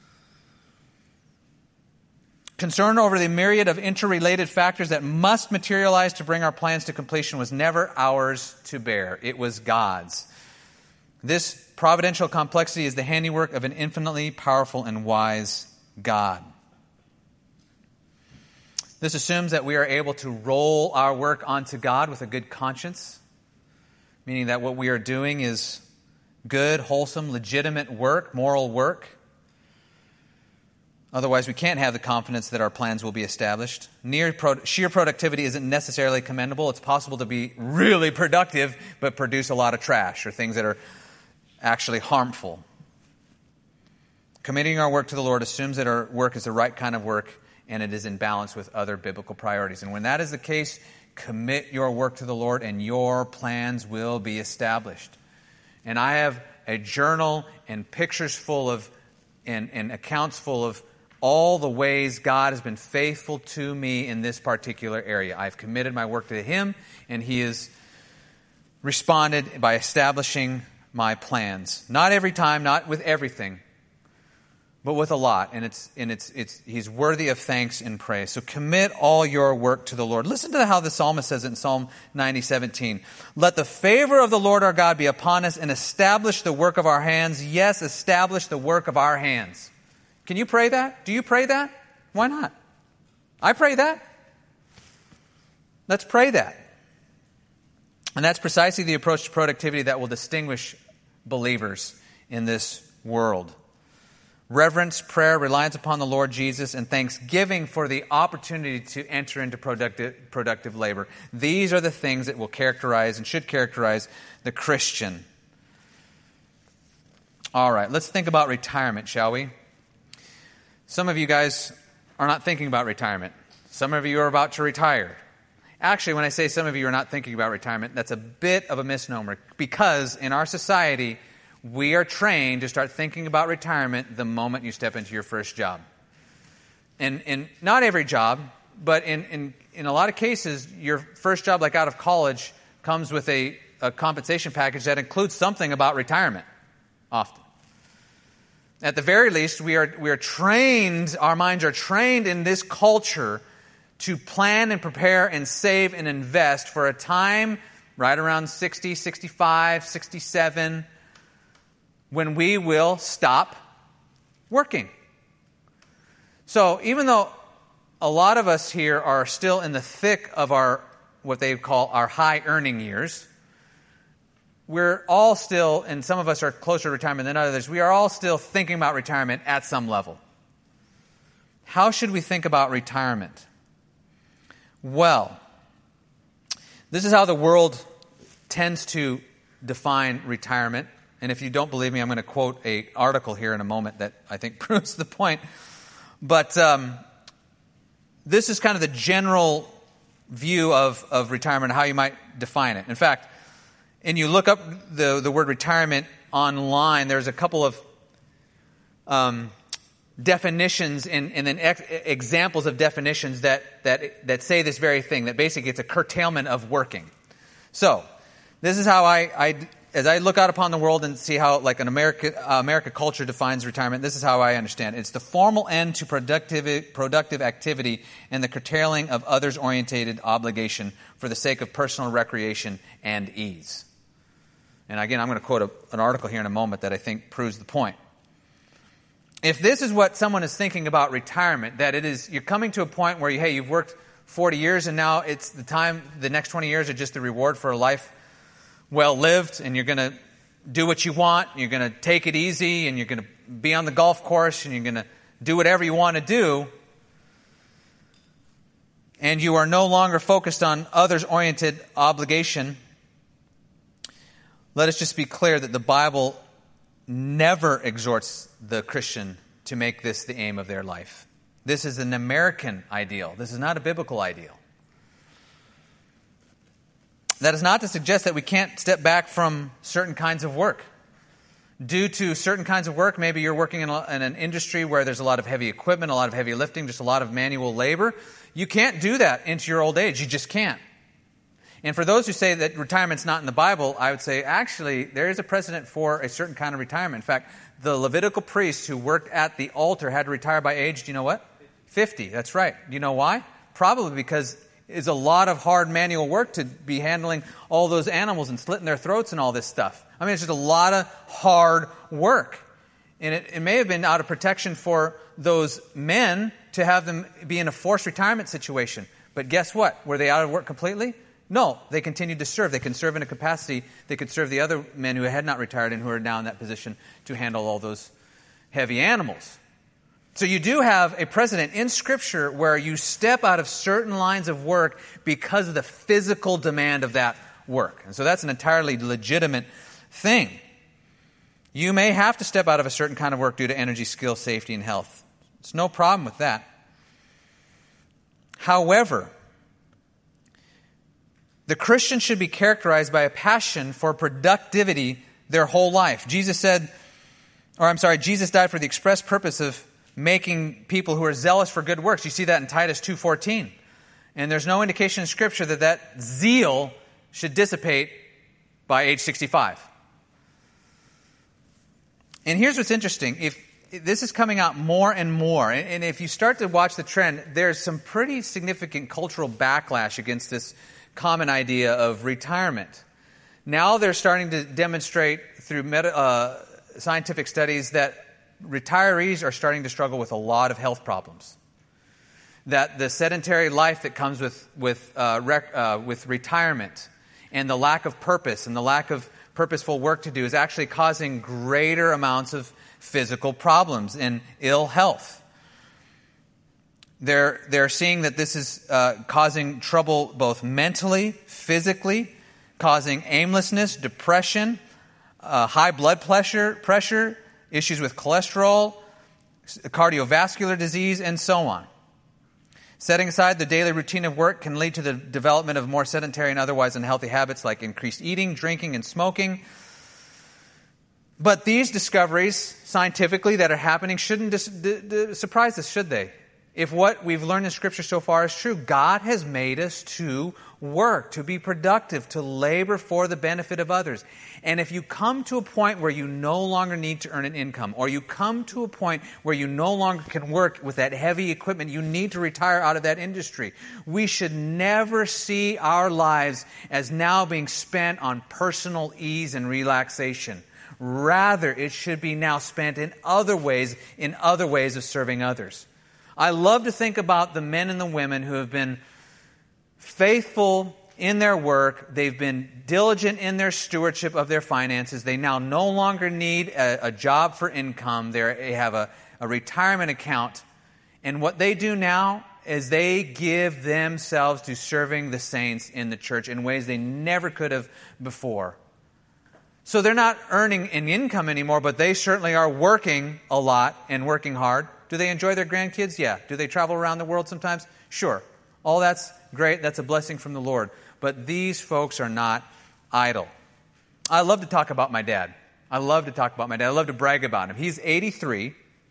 Concern over the myriad of interrelated factors that must materialize to bring our plans to completion was never ours to bear. It was God's. This providential complexity is the handiwork of an infinitely powerful and wise God. This assumes that we are able to roll our work onto God with a good conscience, meaning that what we are doing is good, wholesome, legitimate work, moral work. Otherwise, we can't have the confidence that our plans will be established. Near pro- sheer productivity isn't necessarily commendable. It's possible to be really productive, but produce a lot of trash or things that are actually harmful. Committing our work to the Lord assumes that our work is the right kind of work and it is in balance with other biblical priorities. And when that is the case, commit your work to the Lord and your plans will be established. And I have a journal and pictures full of, and, and accounts full of all the ways God has been faithful to me in this particular area. I've committed my work to Him, and He has responded by establishing my plans. Not every time, not with everything, but with a lot. And it's and it's it's He's worthy of thanks and praise. So commit all your work to the Lord. Listen to how the psalmist says it in Psalm ninety, seventeen. Let the favor of the Lord our God be upon us and establish the work of our hands. Yes, establish the work of our hands. Can you pray that? Do you pray that? Why not? I pray that. Let's pray that. And that's precisely the approach to productivity that will distinguish believers in this world. Reverence, prayer, reliance upon the Lord Jesus, and thanksgiving for the opportunity to enter into productive, productive labor. These are the things that will characterize and should characterize the Christian. All right, let's think about retirement, shall we? Some of you guys are not thinking about retirement. Some of you are about to retire. Actually, when I say some of you are not thinking about retirement, that's a bit of a misnomer, because in our society, we are trained to start thinking about retirement the moment you step into your first job. And, and not every job, but in, in, in a lot of cases, your first job, like out of college, comes with a, a compensation package that includes something about retirement, often. At the very least, we are we are trained, our minds are trained in this culture to plan and prepare and save and invest for a time right around sixty, sixty-five, sixty-seven, when we will stop working. So even though a lot of us here are still in the thick of our, what they call our high earning years, we're all still, and some of us are closer to retirement than others, we are all still thinking about retirement at some level. How should we think about retirement? Well, this is how the world tends to define retirement. And if you don't believe me, I'm going to quote an article here in a moment that I think proves the point. But um, this is kind of the general view of, of retirement, how you might define it. In fact, and you look up the, the word retirement online, there's a couple of um, definitions and, and then ex- examples of definitions that, that, that say this very thing, that basically it's a curtailment of working. So, this is how I, I as I look out upon the world and see how like an America, uh, America culture defines retirement, this is how I understand it. It's the formal end to productive, productive activity and the curtailing of others-orientated obligation for the sake of personal recreation and ease. And again, I'm going to quote a, an article here in a moment that I think proves the point. If this is what someone is thinking about retirement, that it is, you're coming to a point where, you, hey, you've worked forty years and now it's the time, the next twenty years are just the reward for a life well lived, and you're going to do what you want, you're going to take it easy, and you're going to be on the golf course, and you're going to do whatever you want to do, and you are no longer focused on others-oriented obligation, let us just be clear that the Bible never exhorts the Christian to make this the aim of their life. This is an American ideal. This is not a biblical ideal. That is not to suggest that we can't step back from certain kinds of work. Due to certain kinds of work, maybe you're working in, a, in an industry where there's a lot of heavy equipment, a lot of heavy lifting, just a lot of manual labor. You can't do that into your old age. You just can't. And for those who say that retirement's not in the Bible, I would say, actually, there is a precedent for a certain kind of retirement. In fact, the Levitical priests who worked at the altar had to retire by age, do you know what? fifty. That's right. Do you know why? Probably because it's a lot of hard manual work to be handling all those animals and slitting their throats and all this stuff. I mean, it's just a lot of hard work. And it, it may have been out of protection for those men to have them be in a forced retirement situation. But guess what? Were they out of work completely? No, they continued to serve. They can serve in a capacity. They could serve the other men who had not retired and who are now in that position to handle all those heavy animals. So you do have a precedent in Scripture where you step out of certain lines of work because of the physical demand of that work. And so that's an entirely legitimate thing. You may have to step out of a certain kind of work due to energy, skill, safety, and health. It's no problem with that. However, the Christian should be characterized by a passion for productivity their whole life. Jesus said, or I'm sorry, Jesus died for the express purpose of making people who are zealous for good works. You see that in Titus two fourteen. And there's no indication in Scripture that that zeal should dissipate by age sixty-five. And here's what's interesting. If this is coming out more and more, and, and if you start to watch the trend, there's some pretty significant cultural backlash against this common idea of retirement. Now they're starting to demonstrate through meta, uh, scientific studies that retirees are starting to struggle with a lot of health problems. That the sedentary life that comes with with uh, rec, uh, with retirement and the lack of purpose and the lack of purposeful work to do is actually causing greater amounts of physical problems and ill health. They're, they're seeing that this is uh, causing trouble both mentally, physically, causing aimlessness, depression, uh, high blood pressure, pressure, issues with cholesterol, cardiovascular disease, and so on. Setting aside the daily routine of work can lead to the development of more sedentary and otherwise unhealthy habits like increased eating, drinking, and smoking. But these discoveries, scientifically, that are happening shouldn't dis- d- d- surprise us, should they? If what we've learned in Scripture so far is true, God has made us to work, to be productive, to labor for the benefit of others. And if you come to a point where you no longer need to earn an income, or you come to a point where you no longer can work with that heavy equipment, you need to retire out of that industry, we should never see our lives as now being spent on personal ease and relaxation. Rather, it should be now spent in other ways, in other ways of serving others. I love to think about the men and the women who have been faithful in their work. They've been diligent in their stewardship of their finances. They now no longer need a, a job for income. They're, they have a, a retirement account. And what they do now is they give themselves to serving the saints in the church in ways they never could have before. So they're not earning an income anymore, but they certainly are working a lot and working hard. Do they enjoy their grandkids? Yeah. Do they travel around the world sometimes? Sure. All that's great. That's a blessing from the Lord. But these folks are not idle. I love to talk about my dad. I love to talk about my dad. I love to brag about him. He's eighty-three.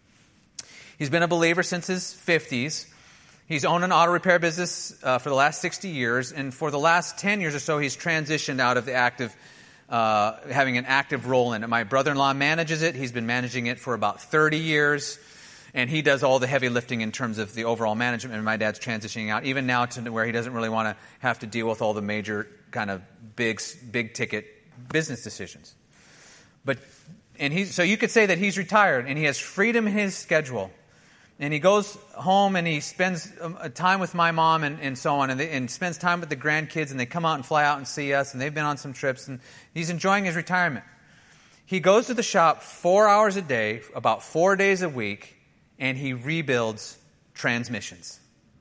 He's been a believer since his fifties. He's owned an auto repair business uh, for the last sixty years. And for the last ten years or so, he's transitioned out of the active Uh, having an active role in it. My brother-in-law manages it. He's been managing it for about thirty years, and he does all the heavy lifting in terms of the overall management, and my dad's transitioning out, even now to where he doesn't really want to have to deal with all the major kind of big, big-ticket business decisions. But and he, so you could say that he's retired, and he has freedom in his schedule. And he goes home and he spends time with my mom and, and so on, and, they, and spends time with the grandkids, and they come out and fly out and see us, and they've been on some trips, and he's enjoying his retirement. He goes to the shop four hours a day, about four days a week, and he rebuilds transmissions.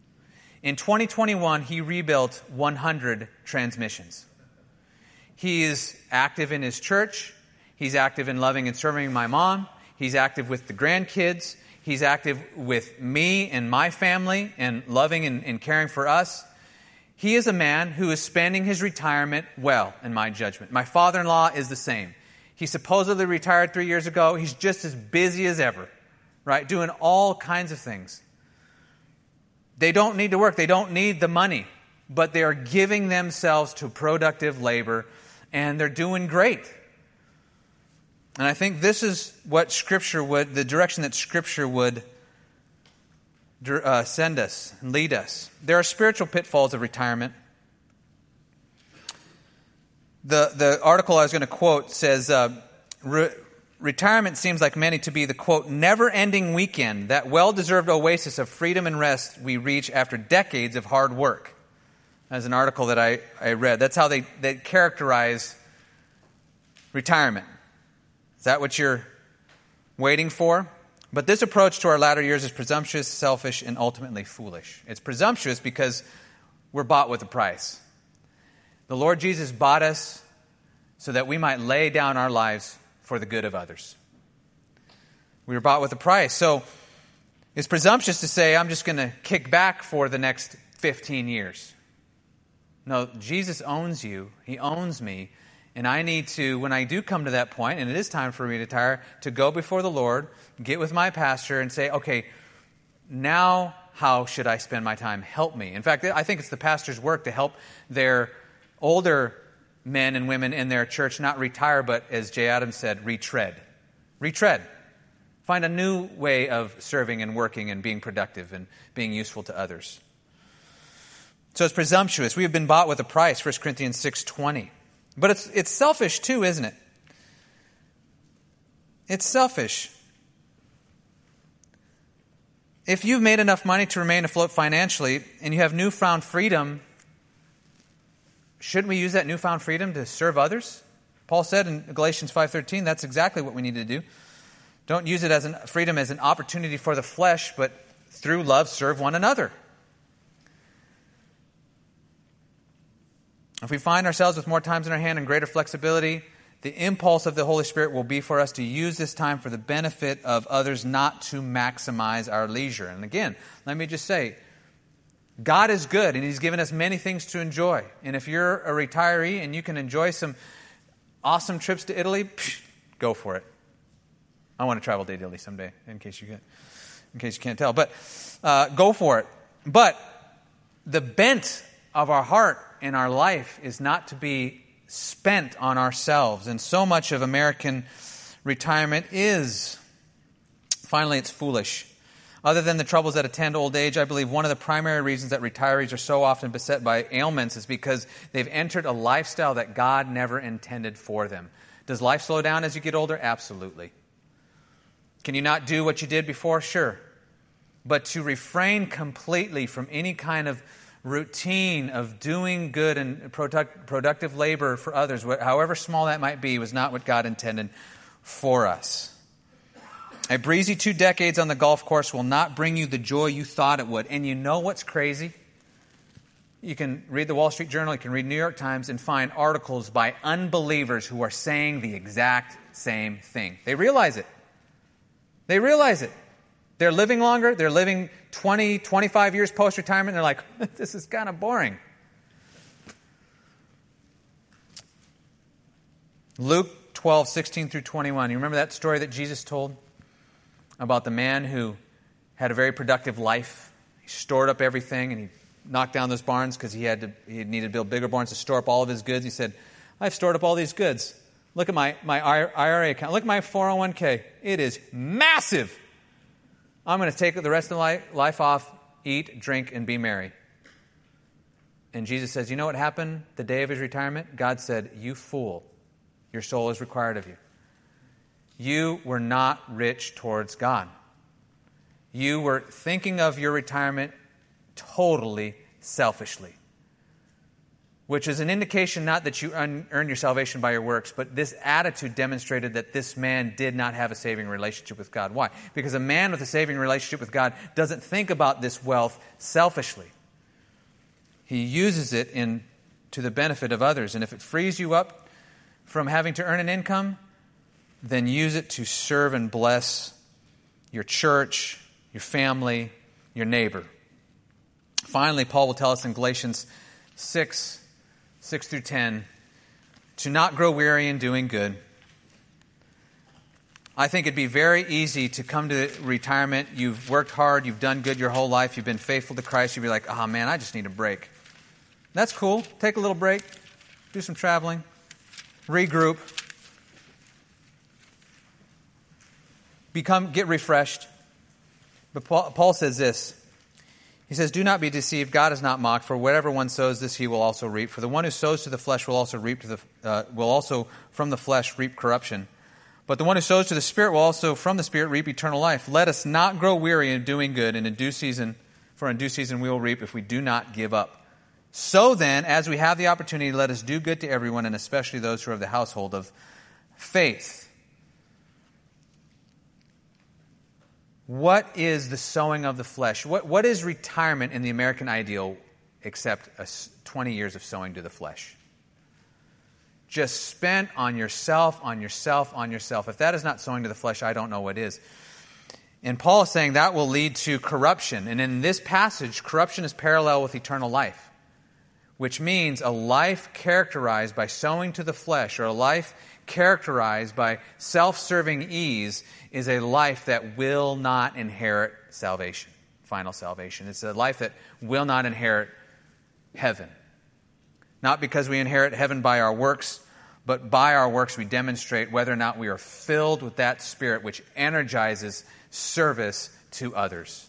In twenty twenty-one, he rebuilt one hundred transmissions. He is active in his church. He's active in loving and serving my mom. He's active with the grandkids. He's active with me and my family and loving and, and caring for us. He is a man who is spending his retirement well, in my judgment. My father-in-law is the same. He supposedly retired three years ago. He's just as busy as ever, right? Doing all kinds of things. They don't need to work. They don't need the money. But they are giving themselves to productive labor, and they're doing great. And I think this is what Scripture would, the direction that Scripture would uh, send us and lead us. There are spiritual pitfalls of retirement. The the article I was going to quote says, uh, re, retirement seems like many to be the, quote, never-ending weekend, that well-deserved oasis of freedom and rest we reach after decades of hard work. As an article that I, I read. That's how they, they characterize retirement. Is that what you're waiting for? But this approach to our latter years is presumptuous, selfish, and ultimately foolish. It's presumptuous because we're bought with a price. The Lord Jesus bought us so that we might lay down our lives for the good of others. We were bought with a price. So it's presumptuous to say, I'm just going to kick back for the next fifteen years. No, Jesus owns you. He owns me. And I need to, when I do come to that point, and it is time for me to retire, to go before the Lord, get with my pastor and say, okay, now how should I spend my time? Help me. In fact, I think it's the pastor's work to help their older men and women in their church not retire, but as Jay Adams said, retread. Retread. Find a new way of serving and working and being productive and being useful to others. So it's presumptuous. We have been bought with a price, First Corinthians six twenty. But it's it's selfish too, isn't it? It's selfish. If you've made enough money to remain afloat financially and you have newfound freedom, shouldn't we use that newfound freedom to serve others? Paul said in Galatians five thirteen, that's exactly what we need to do. Don't use it as an freedom as an opportunity for the flesh, but through love serve one another. If we find ourselves with more times in our hand and greater flexibility, the impulse of the Holy Spirit will be for us to use this time for the benefit of others, not to maximize our leisure. And again, let me just say, God is good and He's given us many things to enjoy. And if you're a retiree and you can enjoy some awesome trips to Italy, psh, go for it. I want to travel to Italy someday, in case you get, in case you can't tell. But uh, go for it. But the bent of our heart in our life is not to be spent on ourselves. And so much of American retirement is. Finally, it's foolish. Other than the troubles that attend old age, I believe one of the primary reasons that retirees are so often beset by ailments is because they've entered a lifestyle that God never intended for them. Does life slow down as you get older? Absolutely. Can you not do what you did before? Sure. But to refrain completely from any kind of routine of doing good and product, productive labor for others, however small that might be, was not what God intended for us. A breezy two decades on the golf course will not bring you the joy you thought it would. And you know what's crazy? You can read the Wall Street Journal, you can read New York Times, and find articles by unbelievers who are saying the exact same thing. They realize it. They realize it. They're living longer. They're living twenty, twenty-five years post-retirement. They're like, this is kind of boring. Luke twelve, sixteen through twenty-one. You remember that story that Jesus told about the man who had a very productive life? He stored up everything and he knocked down those barns because he had to, he needed to build bigger barns to store up all of his goods. He said, I've stored up all these goods. Look at my, my I R A account. Look at my four oh one k. It is massive. I'm going to take the rest of my life off, eat, drink, and be merry. And Jesus says, you know what happened the day of his retirement? God said, you fool, your soul is required of you. You were not rich towards God. You were thinking of your retirement totally selfishly, which is an indication not that you earn your salvation by your works, but this attitude demonstrated that this man did not have a saving relationship with God. Why? Because a man with a saving relationship with God doesn't think about this wealth selfishly. He uses it in to the benefit of others. And if it frees you up from having to earn an income, then use it to serve and bless your church, your family, your neighbor. Finally, Paul will tell us in Galatians six, six through ten, to not grow weary in doing good. I think it'd be very easy to come to retirement. You've worked hard. You've done good your whole life. You've been faithful to Christ. You'd be like, oh man, I just need a break. That's cool. Take a little break. Do some traveling. Regroup. Become, get refreshed. But Paul, Paul says this. He says, do not be deceived. God is not mocked. For whatever one sows, this he will also reap. For the one who sows to the flesh will also reap to the uh, will also from the flesh reap corruption. But the one who sows to the Spirit will also from the Spirit reap eternal life. Let us not grow weary in doing good, and in due season, for in due season we will reap if we do not give up. So then, as we have the opportunity, let us do good to everyone, and especially those who are of the household of faith. What is the sowing of the flesh? What, what is retirement in the American ideal except a twenty years of sowing to the flesh? Just spent on yourself, on yourself, on yourself. If that is not sowing to the flesh, I don't know what is. And Paul is saying that will lead to corruption. And in this passage, corruption is parallel with eternal life, which means a life characterized by sowing to the flesh, or a life characterized by self-serving ease, is a life that will not inherit salvation, final salvation. It's a life that will not inherit heaven. Not because we inherit heaven by our works, but by our works we demonstrate whether or not we are filled with that Spirit which energizes service to others.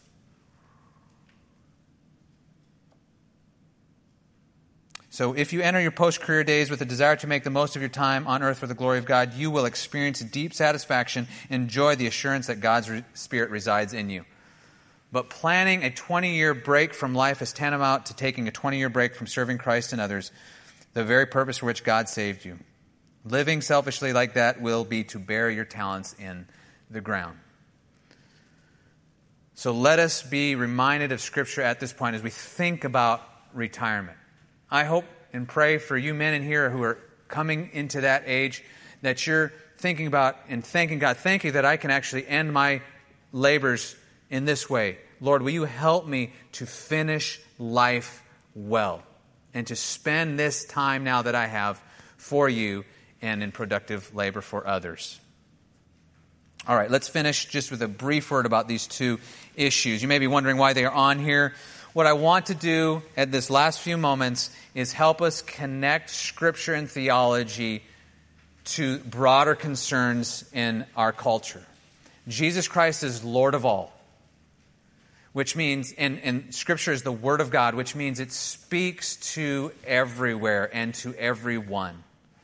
So if you enter your post-career days with a desire to make the most of your time on earth for the glory of God, you will experience deep satisfaction, enjoy the assurance that God's Spirit resides in you. But planning a twenty-year break from life is tantamount to taking a twenty-year break from serving Christ and others, the very purpose for which God saved you. Living selfishly like that will be to bury your talents in the ground. So let us be reminded of Scripture at this point as we think about retirement. I hope and pray for you men in here who are coming into that age that you're thinking about and thanking God. Thank you that I can actually end my labors in this way. Lord, will you help me to finish life well and to spend this time now that I have for you and in productive labor for others. All right, let's finish just with a brief word about these two issues. You may be wondering why they are on here. What I want to do at this last few moments is help us connect Scripture and theology to broader concerns in our culture. Jesus Christ is Lord of all, which means, and, and Scripture is the Word of God, which means it speaks to everywhere and to everyone.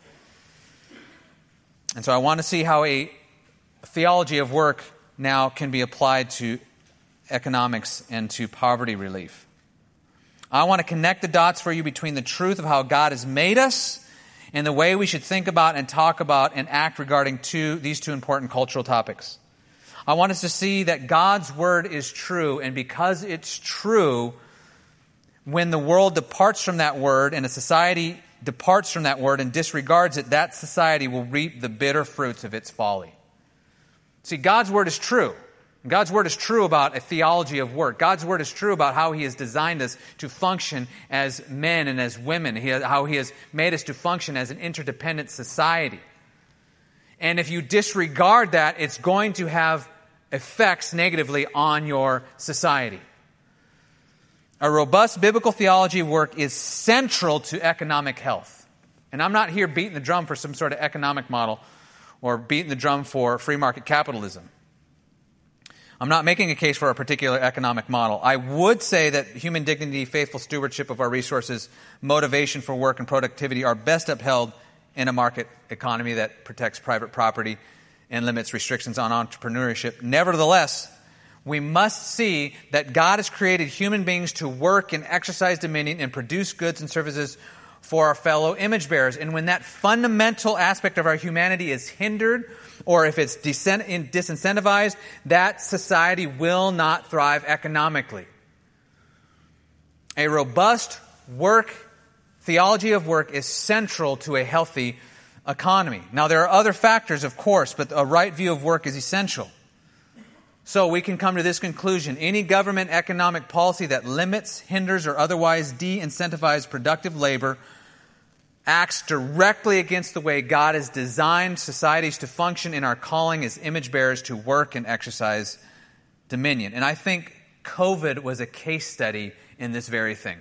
And so I want to see how a theology of work now can be applied to economics and to poverty relief. I want to connect the dots for you between the truth of how God has made us and the way we should think about and talk about and act regarding two, these two important cultural topics. I want us to see that God's Word is true, and because it's true, when the world departs from that Word and a society departs from that Word and disregards it, that society will reap the bitter fruits of its folly. See, God's Word is true. God's Word is true about a theology of work. God's Word is true about how He has designed us to function as men and as women, he has, how He has made us to function as an interdependent society. And if you disregard that, it's going to have effects negatively on your society. A robust biblical theology of work is central to economic health. And I'm not here beating the drum for some sort of economic model or beating the drum for free market capitalism. I'm not making a case for a particular economic model. I would say that human dignity, faithful stewardship of our resources, motivation for work and productivity are best upheld in a market economy that protects private property and limits restrictions on entrepreneurship. Nevertheless, we must see that God has created human beings to work and exercise dominion and produce goods and services for our fellow image bearers. And when that fundamental aspect of our humanity is hindered, or if it's disincentivized, that society will not thrive economically. A robust work, theology of work is central to a healthy economy. Now, there are other factors, of course, but a right view of work is essential. So we can come to this conclusion. Any government economic policy that limits, hinders, or otherwise de-incentivizes productive labor acts directly against the way God has designed societies to function in our calling as image bearers to work and exercise dominion. And I think COVID was a case study in this very thing.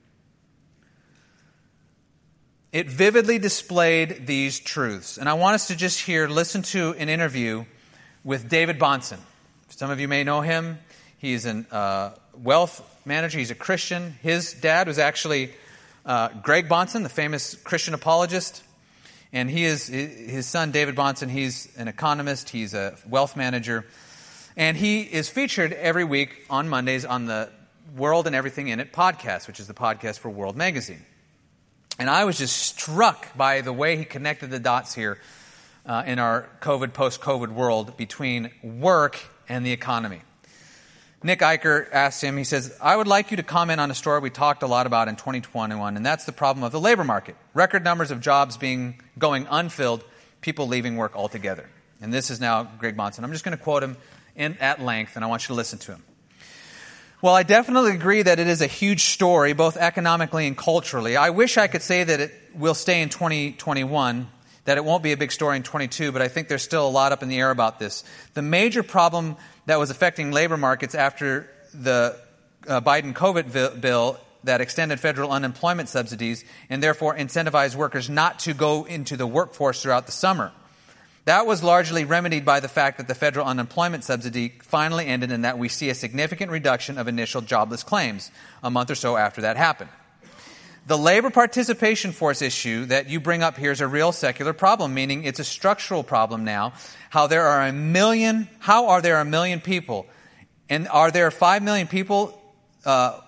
It vividly displayed these truths. And I want us to just here listen to an interview with David Bahnsen. Some of you may know him. He's a uh, wealth manager. He's a Christian. His dad was actually uh, Greg Bahnsen, the famous Christian apologist. And he is, his son, David Bahnsen, he's an economist, he's a wealth manager, and he is featured every week on Mondays on the World and Everything in It podcast, which is the podcast for World Magazine. And I was just struck by the way he connected the dots here uh, in our COVID, post-COVID world between work and the economy. Nick Eicher asked him, he says, I would like you to comment on a story we talked a lot about in twenty twenty-one, and that's the problem of the labor market. Record numbers of jobs being going unfilled, people leaving work altogether. And this is now Greg Bahnsen. I'm just going to quote him in, at length, and I want you to listen to him. Well, I definitely agree that it is a huge story, both economically and culturally. I wish I could say that it will stay in twenty twenty-one, that it won't be a big story in twenty-two, but I think there's still a lot up in the air about this. The major problem that was affecting labor markets after the uh, Biden COVID vi- bill that extended federal unemployment subsidies and therefore incentivized workers not to go into the workforce throughout the summer. That was largely remedied by the fact that the federal unemployment subsidy finally ended and that we see a significant reduction of initial jobless claims a month or so after that happened. The labor participation force issue that you bring up here is a real secular problem, meaning it's a structural problem now. How there are a million, how are there a million people? And are there five million people, uh,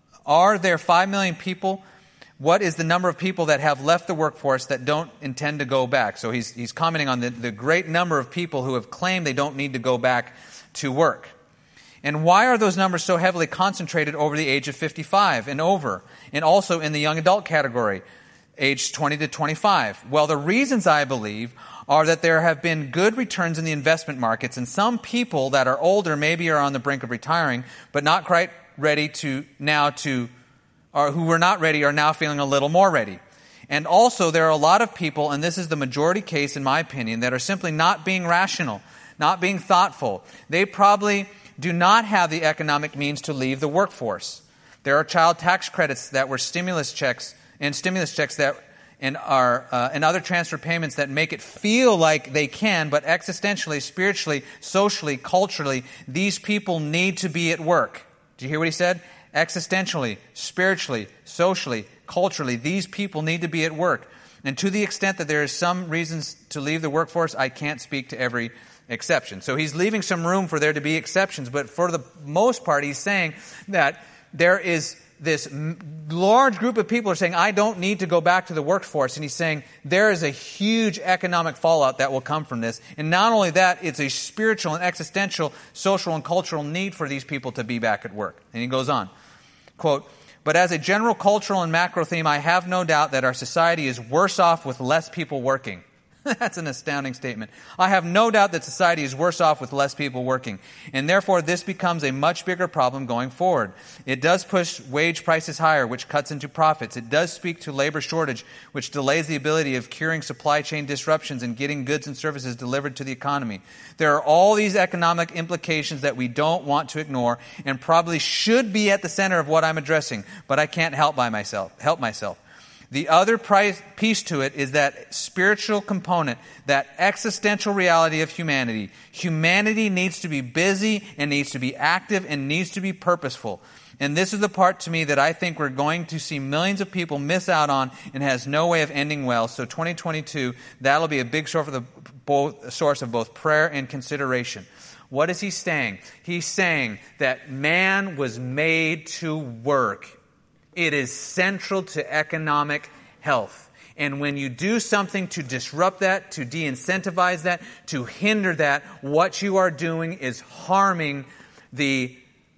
are there five million people? What is the number of people that have left the workforce that don't intend to go back? So he's, he's commenting on the, the great number of people who have claimed they don't need to go back to work. And why are those numbers so heavily concentrated over the age of fifty-five and over, and also in the young adult category, age twenty to twenty-five? Well, the reasons, I believe, are that there have been good returns in the investment markets, and some people that are older maybe are on the brink of retiring, but not quite ready to now to, or who were not ready are now feeling a little more ready. And also there are a lot of people, and this is the majority case in my opinion, that are simply not being rational, not being thoughtful. They probably do not have the economic means to leave the workforce. There are child tax credits that were stimulus checks and stimulus checks that and are uh, and other transfer payments that make it feel like they can, but existentially, spiritually, socially, culturally, these people need to be at work. Do you hear what he said? Existentially, spiritually, socially, culturally, these people need to be at work. And to the extent that there is some reasons to leave the workforce, I can't speak to every exception. So he's leaving some room for there to be exceptions, but for the most part, he's saying that there is this large group of people are saying, I don't need to go back to the workforce. And he's saying there is a huge economic fallout that will come from this. And not only that, it's a spiritual and existential, social and cultural need for these people to be back at work. And he goes on, quote, but as a general cultural and macro theme, I have no doubt that our society is worse off with less people working. That's an astounding statement. I have no doubt that society is worse off with less people working, and therefore this becomes a much bigger problem going forward. It does push wage prices higher, which cuts into profits. It does speak to labor shortage, which delays the ability of curing supply chain disruptions and getting goods and services delivered to the economy. There are all these economic implications that we don't want to ignore and probably should be at the center of what I'm addressing, but I can't help by myself, help myself. The other piece to it is that spiritual component, that existential reality of humanity. Humanity needs to be busy and needs to be active and needs to be purposeful. And this is the part to me that I think we're going to see millions of people miss out on and has no way of ending well. So twenty twenty-two, that'll be a big source of, the, both, source of both prayer and consideration. What is he saying? He's saying that man was made to work. It is central to economic health. And when you do something to disrupt that, to de-incentivize that, to hinder that, what you are doing is harming the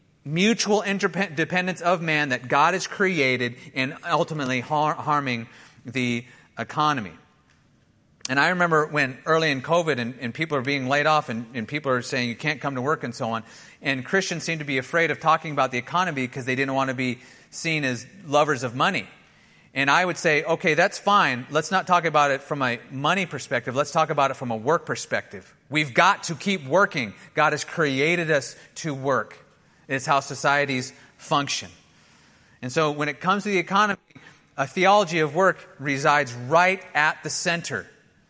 mutual interdependence of man that God has created and ultimately har- harming the economy. And I remember when early in COVID and, and people are being laid off and, and people are saying you can't come to work and so on. And Christians seem to be afraid of talking about the economy because they didn't want to be seen as lovers of money. And I would say, okay, that's fine. Let's not talk about it from a money perspective. Let's talk about it from a work perspective. We've got to keep working. God has created us to work. It's how societies function. And so when it comes to the economy, a theology of work resides right at the center.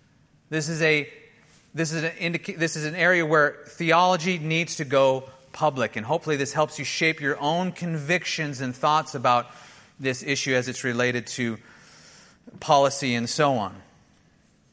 This is a this is an indica- this is an area where theology needs to go public, and hopefully this helps you shape your own convictions and thoughts about this issue as it's related to policy and so on.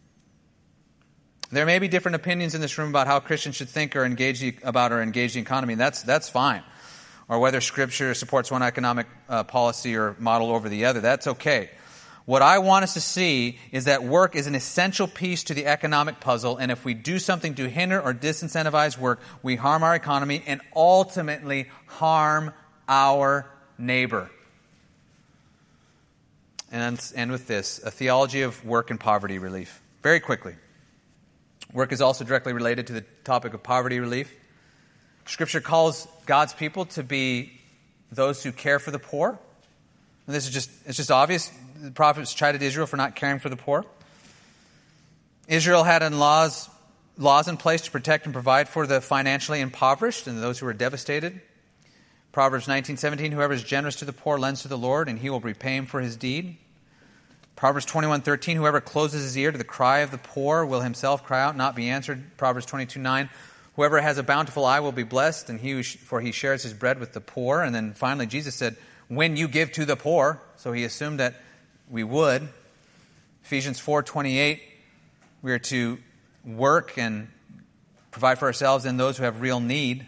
There may be different opinions in this room about how Christians should think or engage the, about or engage the economy, and that's that's fine. Or whether Scripture supports one economic uh, policy or model over the other. That's okay. What I want us to see is that work is an essential piece to the economic puzzle, and if we do something to hinder or disincentivize work, we harm our economy and ultimately harm our neighbor. And let's end with this, a theology of work and poverty relief. Very quickly. Work is also directly related to the topic of poverty relief. Scripture calls God's people to be those who care for the poor. And this is just, it's just obvious. The prophets chided Israel for not caring for the poor. Israel had in laws, laws in place to protect and provide for the financially impoverished and those who were devastated. Proverbs nineteen seventeen, whoever is generous to the poor lends to the Lord, and he will repay him for his deed. Proverbs twenty-one thirteen, whoever closes his ear to the cry of the poor will himself cry out and not be answered. Proverbs twenty-two nine, whoever has a bountiful eye will be blessed, and he who sh- for he shares his bread with the poor. And then finally, Jesus said, when you give to the poor. So he assumed that we would. Ephesians four twenty-eight, we are to work and provide for ourselves and those who have real need.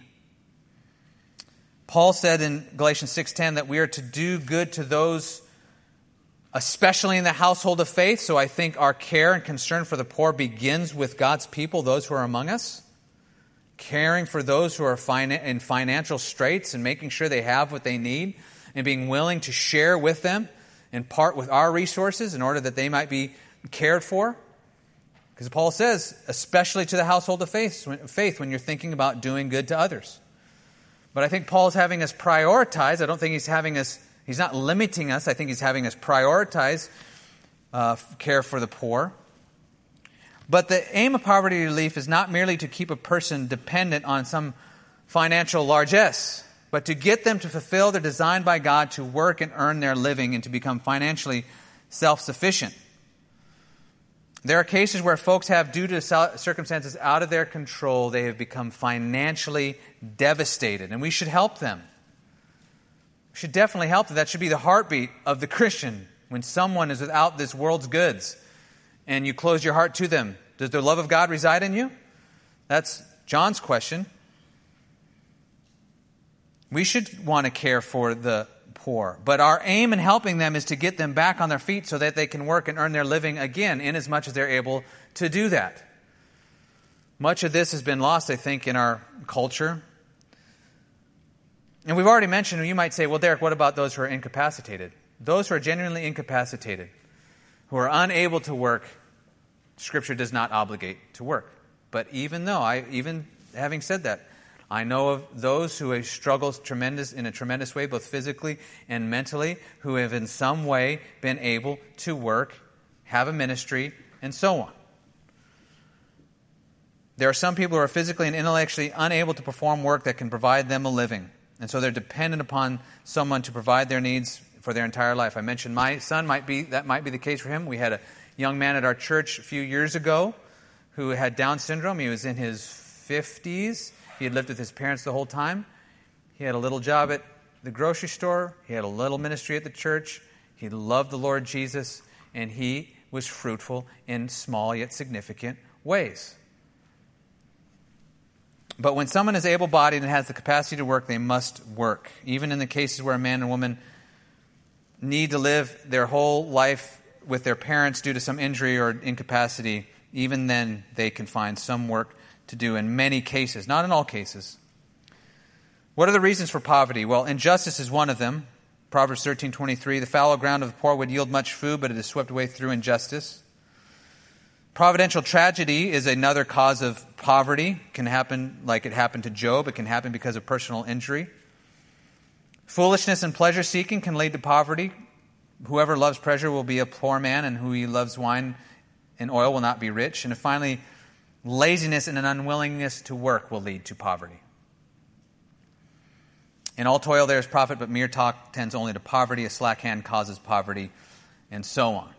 Paul said in Galatians six ten that we are to do good to those, especially in the household of faith. So I think our care and concern for the poor begins with God's people, those who are among us. Caring for those who are in financial straits and making sure they have what they need and being willing to share with them and part with our resources in order that they might be cared for. Because Paul says, especially to the household of faith, faith when you're thinking about doing good to others. But I think Paul's having us prioritize. I don't think he's having us, he's not limiting us. I think he's having us prioritize uh, care for the poor. But the aim of poverty relief is not merely to keep a person dependent on some financial largesse, but to get them to fulfill their design by God to work and earn their living and to become financially self-sufficient. There are cases where folks have, due to circumstances out of their control, they have become financially devastated, and we should help them. We should definitely help them. That should be the heartbeat of the Christian. When someone is without this world's goods and you close your heart to them, does the love of God reside in you? That's John's question. We should want to care for the poor. But our aim in helping them is to get them back on their feet so that they can work and earn their living again, in as much as they're able to do that. Much of this has been lost, I think, in our culture. And we've already mentioned, you might say, well, Derek, what about those who are incapacitated? Those who are genuinely incapacitated, who are unable to work, Scripture does not obligate to work. But even though, I even having said that, I know of those who have struggled tremendous in a tremendous way, both physically and mentally, who have in some way been able to work, have a ministry, and so on. There are some people who are physically and intellectually unable to perform work that can provide them a living. And so they're dependent upon someone to provide their needs for their entire life. I mentioned my son, might be that might be the case for him. We had a young man at our church a few years ago who had Down syndrome. He was in his fifties. He had lived with his parents the whole time. He had a little job at the grocery store. He had a little ministry at the church. He loved the Lord Jesus, and he was fruitful in small yet significant ways. But when someone is able-bodied and has the capacity to work, they must work. Even in the cases where a man and woman need to live their whole life with their parents due to some injury or incapacity, even then they can find some work to do in many cases, not in all cases. What are the reasons for poverty? Well, injustice is one of them. Proverbs thirteen twenty-three, the fallow ground of the poor would yield much food, but it is swept away through injustice. Providential tragedy is another cause of poverty. It can happen like it happened to Job. It can happen because of personal injury. Foolishness and pleasure seeking can lead to poverty. Whoever loves pleasure will be a poor man, and who loves wine and oil will not be rich. And finally, laziness and an unwillingness to work will lead to poverty. In all toil there is profit, but mere talk tends only to poverty. A slack hand causes poverty, and so on.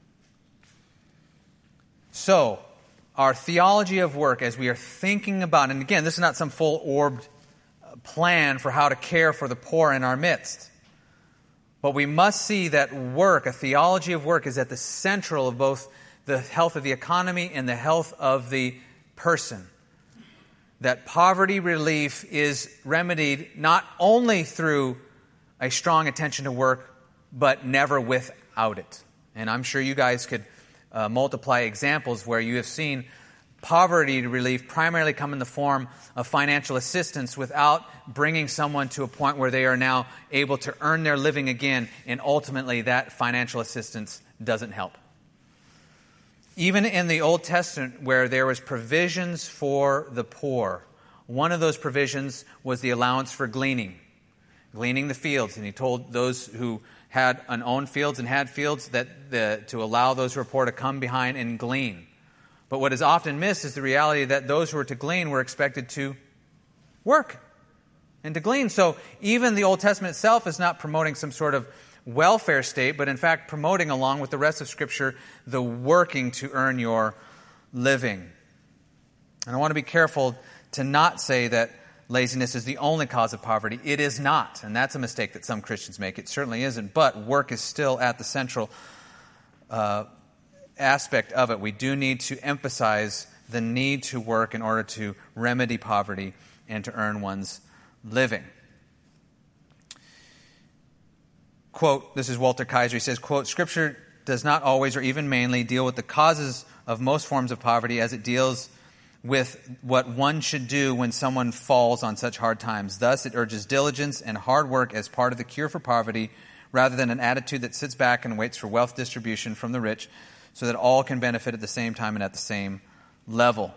So, our theology of work, as we are thinking about, and again, this is not some full-orbed plan for how to care for the poor in our midst. But we must see that work, a theology of work, is at the central of both the health of the economy and the health of the person. That poverty relief is remedied not only through a strong attention to work, but never without it. And I'm sure you guys could uh, multiply examples where you have seen poverty relief primarily come in the form of financial assistance without bringing someone to a point where they are now able to earn their living again, and ultimately that financial assistance doesn't help. Even in the Old Testament, where there was provisions for the poor, one of those provisions was the allowance for gleaning, gleaning the fields. And he told those who had and owned fields and had fields that the, to allow those who were poor to come behind and glean. But what is often missed is the reality that those who were to glean were expected to work and to glean. So even the Old Testament itself is not promoting some sort of welfare state, but in fact promoting, along with the rest of Scripture, the working to earn your living. And I want to be careful to not say that laziness is the only cause of poverty. It is not, and that's a mistake that some Christians make. It certainly isn't, but work is still at the central uh, aspect of it. We do need to emphasize the need to work in order to remedy poverty and to earn one's living. Quote, this is Walter Kaiser, he says, quote, Scripture does not always or even mainly deal with the causes of most forms of poverty as it deals with what one should do when someone falls on such hard times. Thus, it urges diligence and hard work as part of the cure for poverty, rather than an attitude that sits back and waits for wealth distribution from the rich so that all can benefit at the same time and at the same level.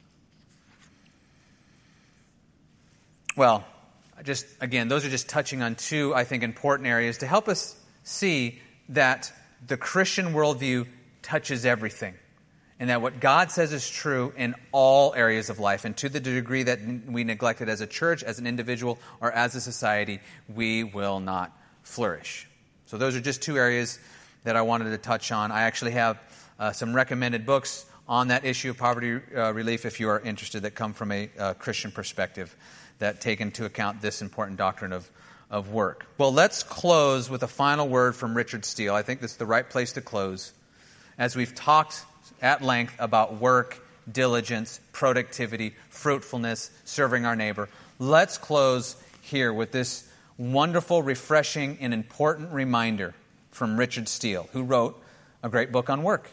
Well, just again, those are just touching on two, I think, important areas to help us see that the Christian worldview touches everything, and that what God says is true in all areas of life. And to the degree that we neglect it as a church, as an individual, or as a society, we will not flourish. So those are just two areas that I wanted to touch on. I actually have uh, some recommended books on that issue of poverty uh, relief, if you are interested, that come from a uh, Christian perspective, that take into account this important doctrine of, of work. Well, let's close with a final word from Richard Steele. I think this is the right place to close. As we've talked at length about work, diligence, productivity, fruitfulness, serving our neighbor, let's close here with this wonderful, refreshing, and important reminder from Richard Steele, who wrote a great book on work,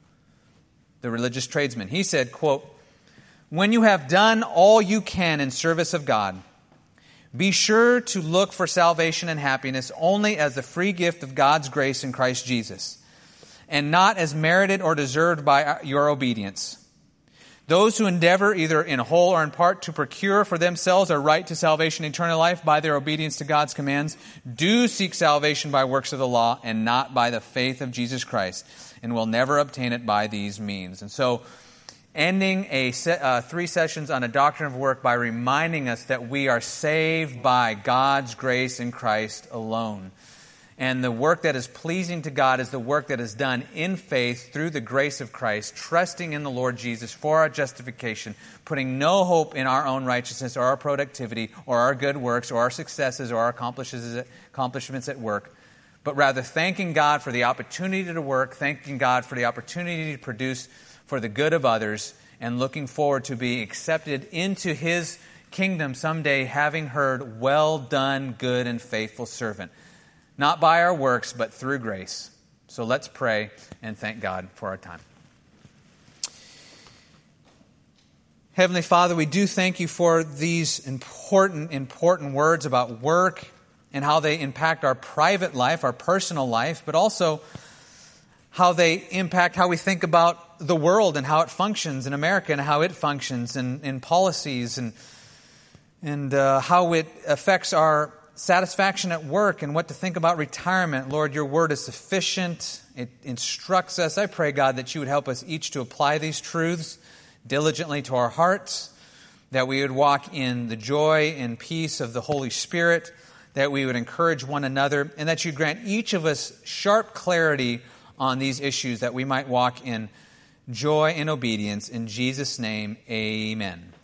The Religious Tradesman. He said, quote, when you have done all you can in service of God, be sure to look for salvation and happiness only as the free gift of God's grace in Christ Jesus, and not as merited or deserved by your obedience. Those who endeavor, either in whole or in part, to procure for themselves a right to salvation and eternal life by their obedience to God's commands, do seek salvation by works of the law and not by the faith of Jesus Christ, and will never obtain it by these means. And so, ending a se- uh, three sessions on a doctrine of work by reminding us that we are saved by God's grace in Christ alone. And the work that is pleasing to God is the work that is done in faith through the grace of Christ, trusting in the Lord Jesus for our justification, putting no hope in our own righteousness or our productivity or our good works or our successes or our accomplishments at work, but rather thanking God for the opportunity to work, thanking God for the opportunity to produce for the good of others, and looking forward to be accepted into His kingdom someday, having heard, well done, good and faithful servant. Not by our works, but through grace. So let's pray and thank God for our time. Heavenly Father, we do thank You for these important, important words about work and how they impact our private life, our personal life, but also how they impact how we think about the world and how it functions in America and how it functions in, in policies and, and uh, how it affects our satisfaction at work and what to think about retirement. Lord, Your word is sufficient. It instructs us. I pray, God, that You would help us each to apply these truths diligently to our hearts, that we would walk in the joy and peace of the Holy Spirit, that we would encourage one another, and that You grant each of us sharp clarity on these issues, that we might walk in joy and obedience. In Jesus' name, amen.